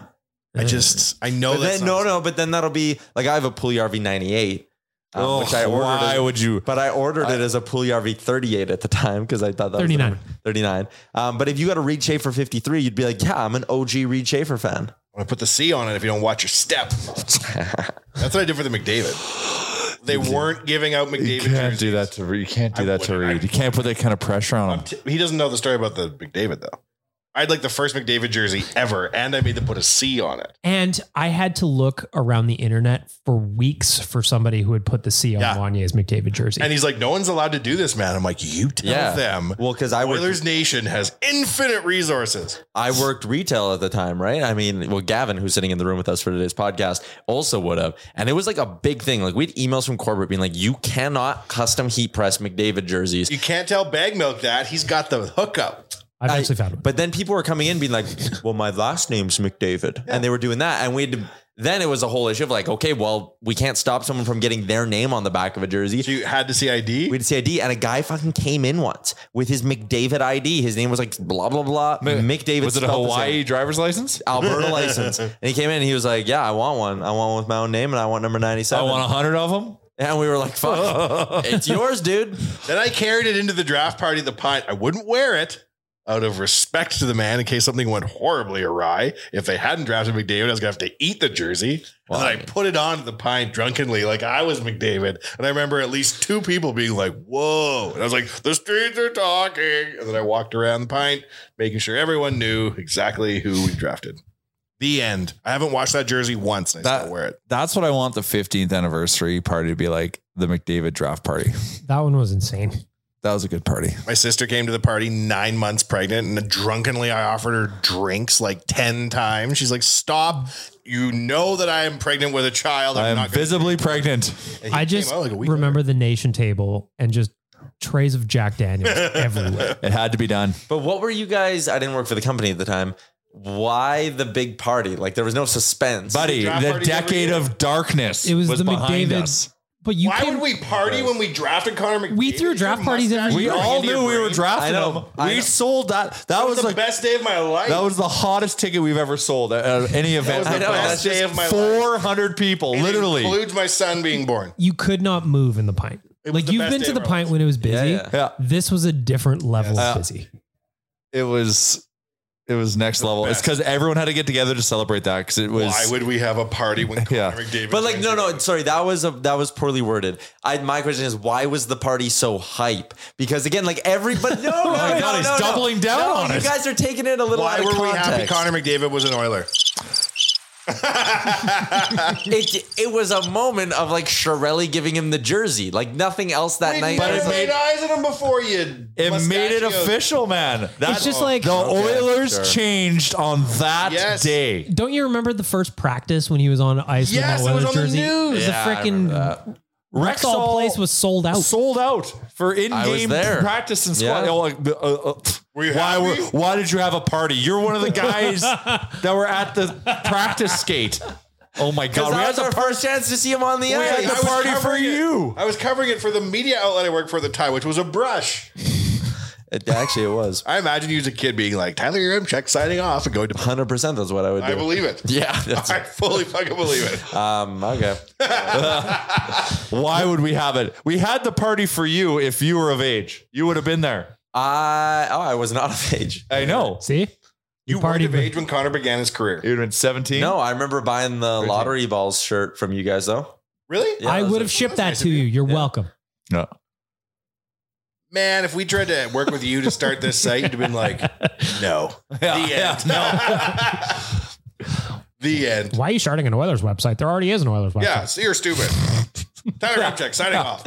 I just, I know But that's then, not- no, no, but then that'll be like I have a Puljärvi ninety-eight, um, Oh, which I ordered. why it- would you? But I ordered it as a Puljärvi thirty-eight at the time because I thought that thirty-nine. was the number. thirty-nine. Um, but if you got a Reed Schaefer fifty-three, you'd be like, yeah, I'm an O G Reed Schaefer fan. I'm gonna put the C on it if you don't watch your step. That's what I did for the McDavid. They weren't giving out McDavid You can't jerseys. do that to Reed. You can't do I that to wouldn't. Reed. You can't put that kind of pressure on him. T- He doesn't know the story about the McDavid though. I had like the first McDavid jersey ever, and I made them put a C on it. And I had to look around the internet for weeks for somebody who had put the C on Yeah. Wanye's McDavid jersey. And he's like, "No one's allowed to do this, man." I'm like, "You tell Yeah. them." Well, because I worked, Oilers Nation has infinite resources. I worked retail at the time, right? I mean, well, Gavin, who's sitting in the room with us for today's podcast, also would have. And it was like a big thing. Like we had emails from corporate being like, you cannot custom heat press McDavid jerseys. You can't tell Bag Milk that he's got the hookup. I've I- actually found one. But then people were coming in being like, well, my last name's McDavid. And they were doing that. And we had to, then it was a whole issue of like, okay, well, we can't stop someone from getting their name on the back of a jersey. So you had to see I D. We had to see I D. And a guy fucking came in once with his McDavid I D. His name was like blah, blah, blah. McDavid. Was it a spelled the Hawaii same. driver's license? Alberta license. And he came in and he was like, yeah, I want one. I want one with my own name and I want number I ninety-seven. want a hundred of them. And we were like, fuck, it's yours, dude. Then I carried it into the draft party at the Pine. I wouldn't wear it out of respect to the man in case something went horribly awry. If they hadn't drafted McDavid, I was going to have to eat the jersey. And then I put it on to the Pine drunkenly like I was McDavid. And I remember at least two people being like, whoa. And I was like, the streets are talking. And then I walked around the Pine, making sure everyone knew exactly who we drafted. The end. I haven't watched that jersey once. And I That, still wear it. that's what I want the fifteenth anniversary party to be like, the McDavid draft party. That one was insane. That was a good party. My sister came to the party nine months pregnant, and drunkenly I offered her drinks like ten times. She's like, stop. You know that I am pregnant with a child. I'm I am not gonna visibly pregnant. I just like remember later. the nation table and just trays of Jack Daniels everywhere. It had to be done. But what were you guys? I didn't work for the company at the time. Why the big party? Like there was no suspense. Buddy, the decade of darkness. It was, was the behind McDavid. Us. But you Why can, would we party when we drafted Connor McDavid? We threw draft parties every We year. all knew we were drafting him. We sold that. That, that was, was the like, best day of my life. That was the hottest ticket we've ever sold at uh, any event. That was the I know, best that's day of my life. four hundred people, It literally. includes my son being born. You could not move in the pint. Like the you've best been day to of the our pint when it was busy. Yeah, yeah. This was a different level Yes. of busy. It was, it was next The level. best. It's because everyone had to get together to celebrate that. Because it was. Why would we have a party when Connor Yeah. McDavid? But like, no, no, sorry, that was a, that was poorly worded. I my question is, why was the party so hype? Because again, like everybody, no, no, Oh my no, God, no, he's no. doubling down no, on you it. guys are taking it a little Why out of were we context. happy Connor McDavid was an Oiler? it it was a moment of like Chiarelli giving him the jersey, like nothing else that We night. never was, like- laid eyes on him before you. It made it mustachios. official, man. That, It's just like- the Okay, Oilers sure. changed on that Yes. day. Don't you remember the first practice when he was on ice Yes, with it that was Oilers on the jersey? news. The Yeah, I remember freaking that. Rexall Rexall place was sold out. Sold out for I was in-game there. practice and squad. Yeah. Oh, like, uh, uh, Were you why, happy? were, why did you have a party? You're one of the guys that were at the practice skate. Oh my Because God. We that had was the our first chance to see him on the We had ice. the I was party for covering it. you. I was covering it for the media outlet I worked for at the time, which was a Brush. It, actually, it was I imagine you as a kid being like, Tyler Yaremchuk signing off and going to. one hundred percent. That's what I would do. I believe it. Yeah, that's, I fully fucking believe it. um, okay. Why would we have it? We had the party for you if you were of age. You would have been there. I oh, I was not of age. I know. See? You partied weren't of with- age when Connor began his career. You would have been seventeen. No, I remember buying the lottery balls shirt from you guys though. Really? Yeah, I that was would a- have shipped that's that nice to of you. you. You're Yeah. welcome. No. Man, if we tried to work with you to start this site, you'd have been like, no. Yeah, The yeah, end. The end. Why are you starting an Oilers website? There already is an Oilers website. Yeah, so you're stupid. Tyler Yaremchuk signing off.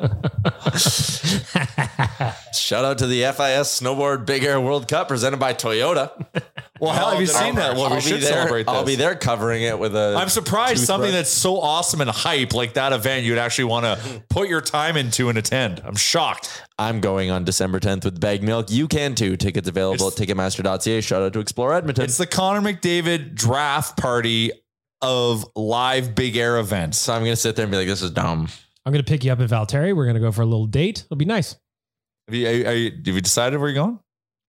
Shout out to the F I S Snowboard Big Air World Cup presented by Toyota. Well, hell, have you did seen I- that? Well, I'll we be should there. celebrate this. I'll be there covering it with a. I'm surprised something toothbrush. that's so awesome and hype like that event you'd actually want to put your time into and attend. I'm shocked. I'm going on December tenth with Bag Milk. You can too. Tickets available It's- at Ticketmaster dot C A. Shout out to Explore Edmonton. It's the Connor McDavid draft party of live big air events. So I'm going to sit there and be like, this is dumb. I'm going to pick you up in Valterra. We're going to go for a little date. It'll be nice. Have you, are you, are you- have you decided where you're going?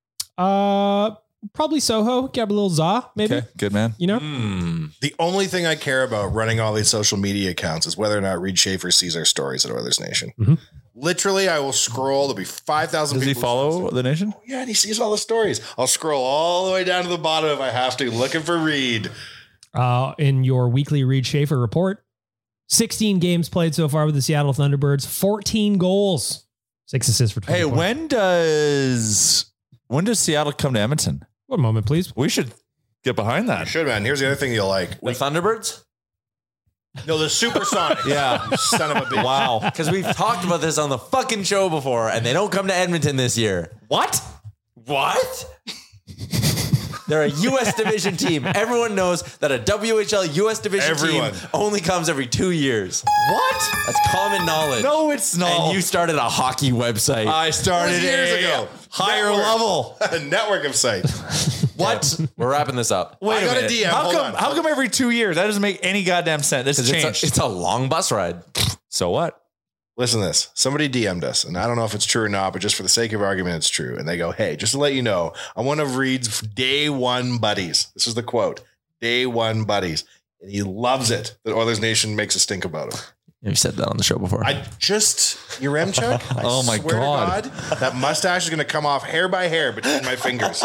Uh, probably Soho. Grab a little za, maybe. Okay, good man. You know? Mm. The only thing I care about running all these social media accounts is whether or not Reed Schaefer sees our stories at Oilers Nation. Mhm. Literally, I will scroll. There'll be five thousand Does people. he follow the nation? Yeah, and he sees all the stories. I'll scroll all the way down to the bottom if I have to, looking for Reed. Uh, in your weekly Reed Schaefer report, sixteen games played so far with the Seattle Thunderbirds, fourteen goals, six assists for twenty Hey, points. when does when does Seattle come to Edmonton? One moment, please. We should get behind I that. should, man. Here's the other thing you'll like. The Thunderbirds? No, the Supersonic. Yeah. Son of a bitch. Wow. Because we've talked about this on the fucking show before, and they don't come to Edmonton this year. What? What? They're a U S division team. Everyone knows that a W H L U S division Everyone. team only comes every two years. What? That's common knowledge. No, it's not. And you started a hockey website. I started That was years a ago. higher Network. level. A network of sites. What? We're wrapping this up. Wait I a got a minute. D M. How Hold come? on. How come every two years? That doesn't make any goddamn sense. This has It's changed. a, it's a long bus ride. So what? Listen to this. Somebody D M'd us, and I don't know if it's true or not, but just for the sake of argument, it's true. And they go, hey, just to let you know, I'm one of Reed's day one buddies. This is the quote. Day one buddies. And he loves it that Oilers Nation makes a stink about him. You said that on the show before. I just, Yaremchuk, I Oh my swear God. to God, that mustache is going to come off hair by hair between my fingers.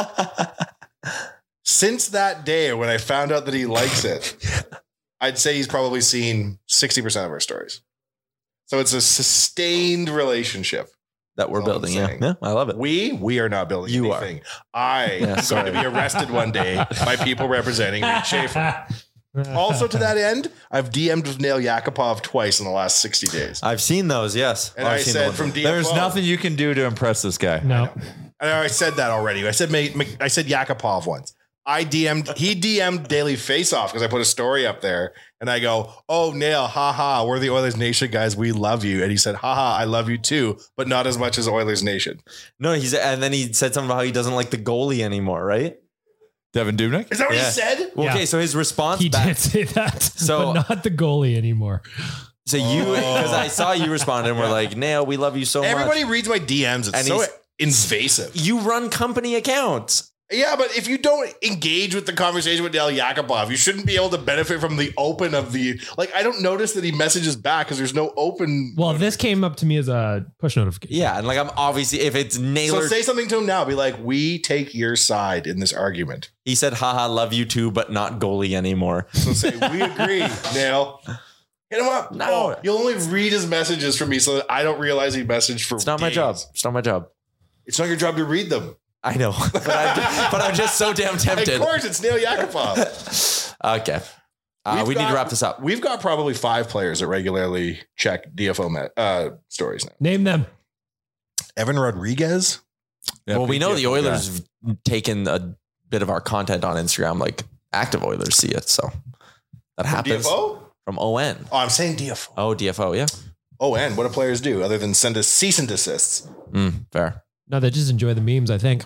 Since that day when I found out that he likes it, I'd say he's probably seen sixty percent of our stories. So it's a sustained relationship. that we're That's all I'm building. Yeah. saying. Yeah. I love it. We, we are not building You are. anything. I Yeah, am sorry. going to be arrested one day by people representing Reed Schaefer. Also, to that end, I've D M'd with Nail Yakupov twice in the last sixty days. I've seen those, yes. And I've I seen said the from ones. D F O. There's nothing you can do to impress this guy. No. I, I said that already. I said I said Yakupov once. I D M'd, he D M'd Daily Faceoff because I put a story up there and I go, oh, Nail, haha, we're the Oilers Nation guys. We love you. And he said, haha, I love you too, but not as much as Oilers Nation. No, he's and then he said something about how he doesn't like the goalie anymore, right? Devin Dubnyk? Is that what Yeah. he said? Well, Yeah. okay, so his response He back. did say that. So- but not the goalie anymore. So you, because I saw you responded and we're like, Nail, we love you so Everybody much. reads my D Ms. It's And so he's- invasive. You run company accounts. Yeah, but if you don't engage with the conversation with Nail Yakupov, you shouldn't be able to benefit from the open of the, like, I don't notice that he messages back because there's no open. Well, this came up to me as a push notification. Yeah, and like I'm obviously, if it's So Naylor, say something to him now. Be like, we take your side in this argument. he said, haha, love you too, but not goalie anymore. So say, we agree, Nail. Hit him up. No. Oh, you'll only read his messages from me so that I don't realize he messaged for It's not my days. job. It's not my job. It's not your job to read them. I know, but, I, but I'm just so damn tempted. Of course, it's Nail Yakupov. Okay. Uh, We've we need got- to wrap this up. We've got probably five players that regularly check D F O met, uh, stories now. Name them. Evan Rodriguez. Yeah, well, we know the yeah. Oilers have taken a bit of our content on Instagram, like active Oilers see it. So that happens. D F O? From O N. Oh, I'm saying D F O. Oh, D F O, yeah. Oh, and what do players do other than send us cease and desists? Mm, fair. No, they just enjoy the memes, I think.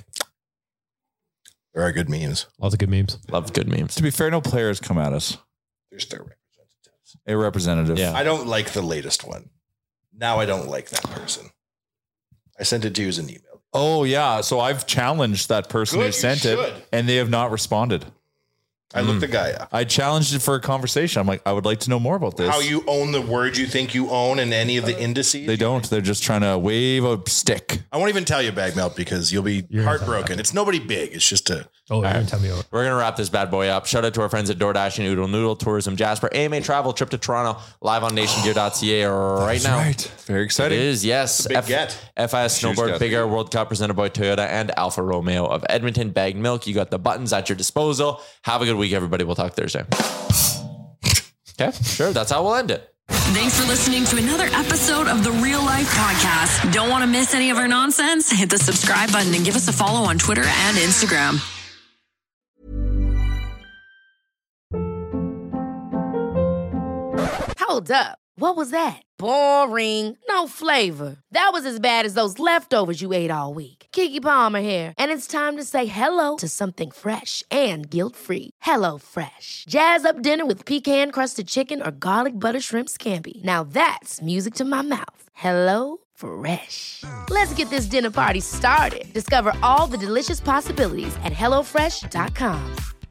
There are good memes. Lots of good memes. Love good memes. To be fair, no players come at us. There's their representatives. A representative. Yeah. I don't like the latest one. Now I don't like that person. I sent it to you as an email. Oh, yeah. So I've challenged that person Good, who you sent should. it, and they have not responded. I looked the guy up. I challenged it for a conversation. I'm like, I would like to know more about this. How you own the word you think you own in any of the indices? They don't. They're just trying to wave a stick. I won't even tell you, Bag Melt, because you'll be You're heartbroken. It's nobody big. It's just a. Oh, you're going to tell me over. We're going to wrap this bad boy up. Shout out to our friends at DoorDash and Oodle Noodle Tourism Jasper. A M A Travel trip to Toronto live on nation gear dot c a right now. Right. Very It exciting. is, yes. It's a big get. F I S Cheers, Snowboard guys. Big Air World Cup presented by Toyota and Alfa Romeo of Edmonton. Bagged Milk. You got the buttons at your disposal. Have a good week, everybody. We'll talk Thursday. Okay, sure. That's how we'll end it. Thanks for listening to another episode of the Real Life Podcast. Don't want to miss any of our nonsense? Hit the subscribe button and give us a follow on Twitter and Instagram. Hold up. What was that? Boring. No flavor. That was as bad as those leftovers you ate all week. Keke Palmer here, and it's time to say hello to something fresh and guilt-free. Hello Fresh. Jazz up dinner with pecan-crusted chicken or garlic butter shrimp scampi. Now that's music to my mouth. Hello Fresh. Let's get this dinner party started. Discover all the delicious possibilities at hello fresh dot com.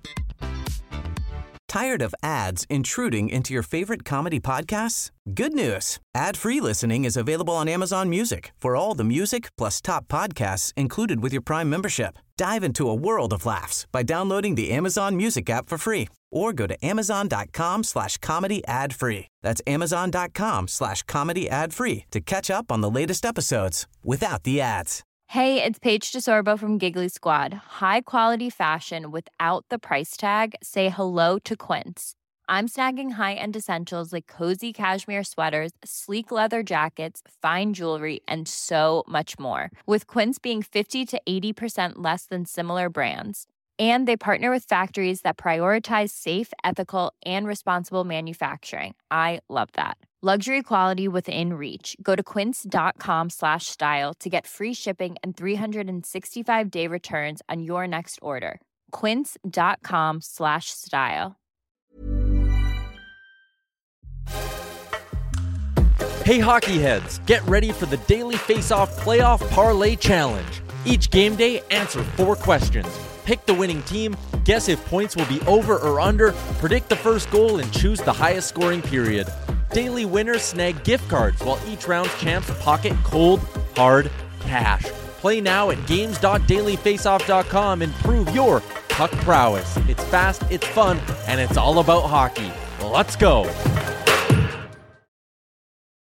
Tired of ads intruding into your favorite comedy podcasts? Good news. Ad-free listening is available on Amazon Music for all the music plus top podcasts included with your Prime membership. Dive into a world of laughs by downloading the Amazon Music app for free or go to amazon.com slash comedy ad free. That's amazon.com slash comedy ad free to catch up on the latest episodes without the ads. Hey, it's Paige DeSorbo from Giggly Squad. High quality fashion without the price tag. Say hello to Quince. I'm snagging high-end essentials like cozy cashmere sweaters, sleek leather jackets, fine jewelry, and so much more. With Quince being fifty to eighty percent less than similar brands. And they partner with factories that prioritize safe, ethical, and responsible manufacturing. I love that. Luxury quality within reach. Go to quince.com slash style to get free shipping and three sixty-five day returns on your next order. Quince.com slash style. Hey hockey heads, get ready for the Daily Face-Off Playoff Parlay Challenge. Each game day, answer four questions. Pick the winning team, guess if points will be over or under, predict the first goal, and choose the highest scoring period. Daily winners snag gift cards, while each round's champs pocket cold, hard cash. Play now at games dot daily face off dot com and prove your puck prowess. It's fast, it's fun, and it's all about hockey. Let's go!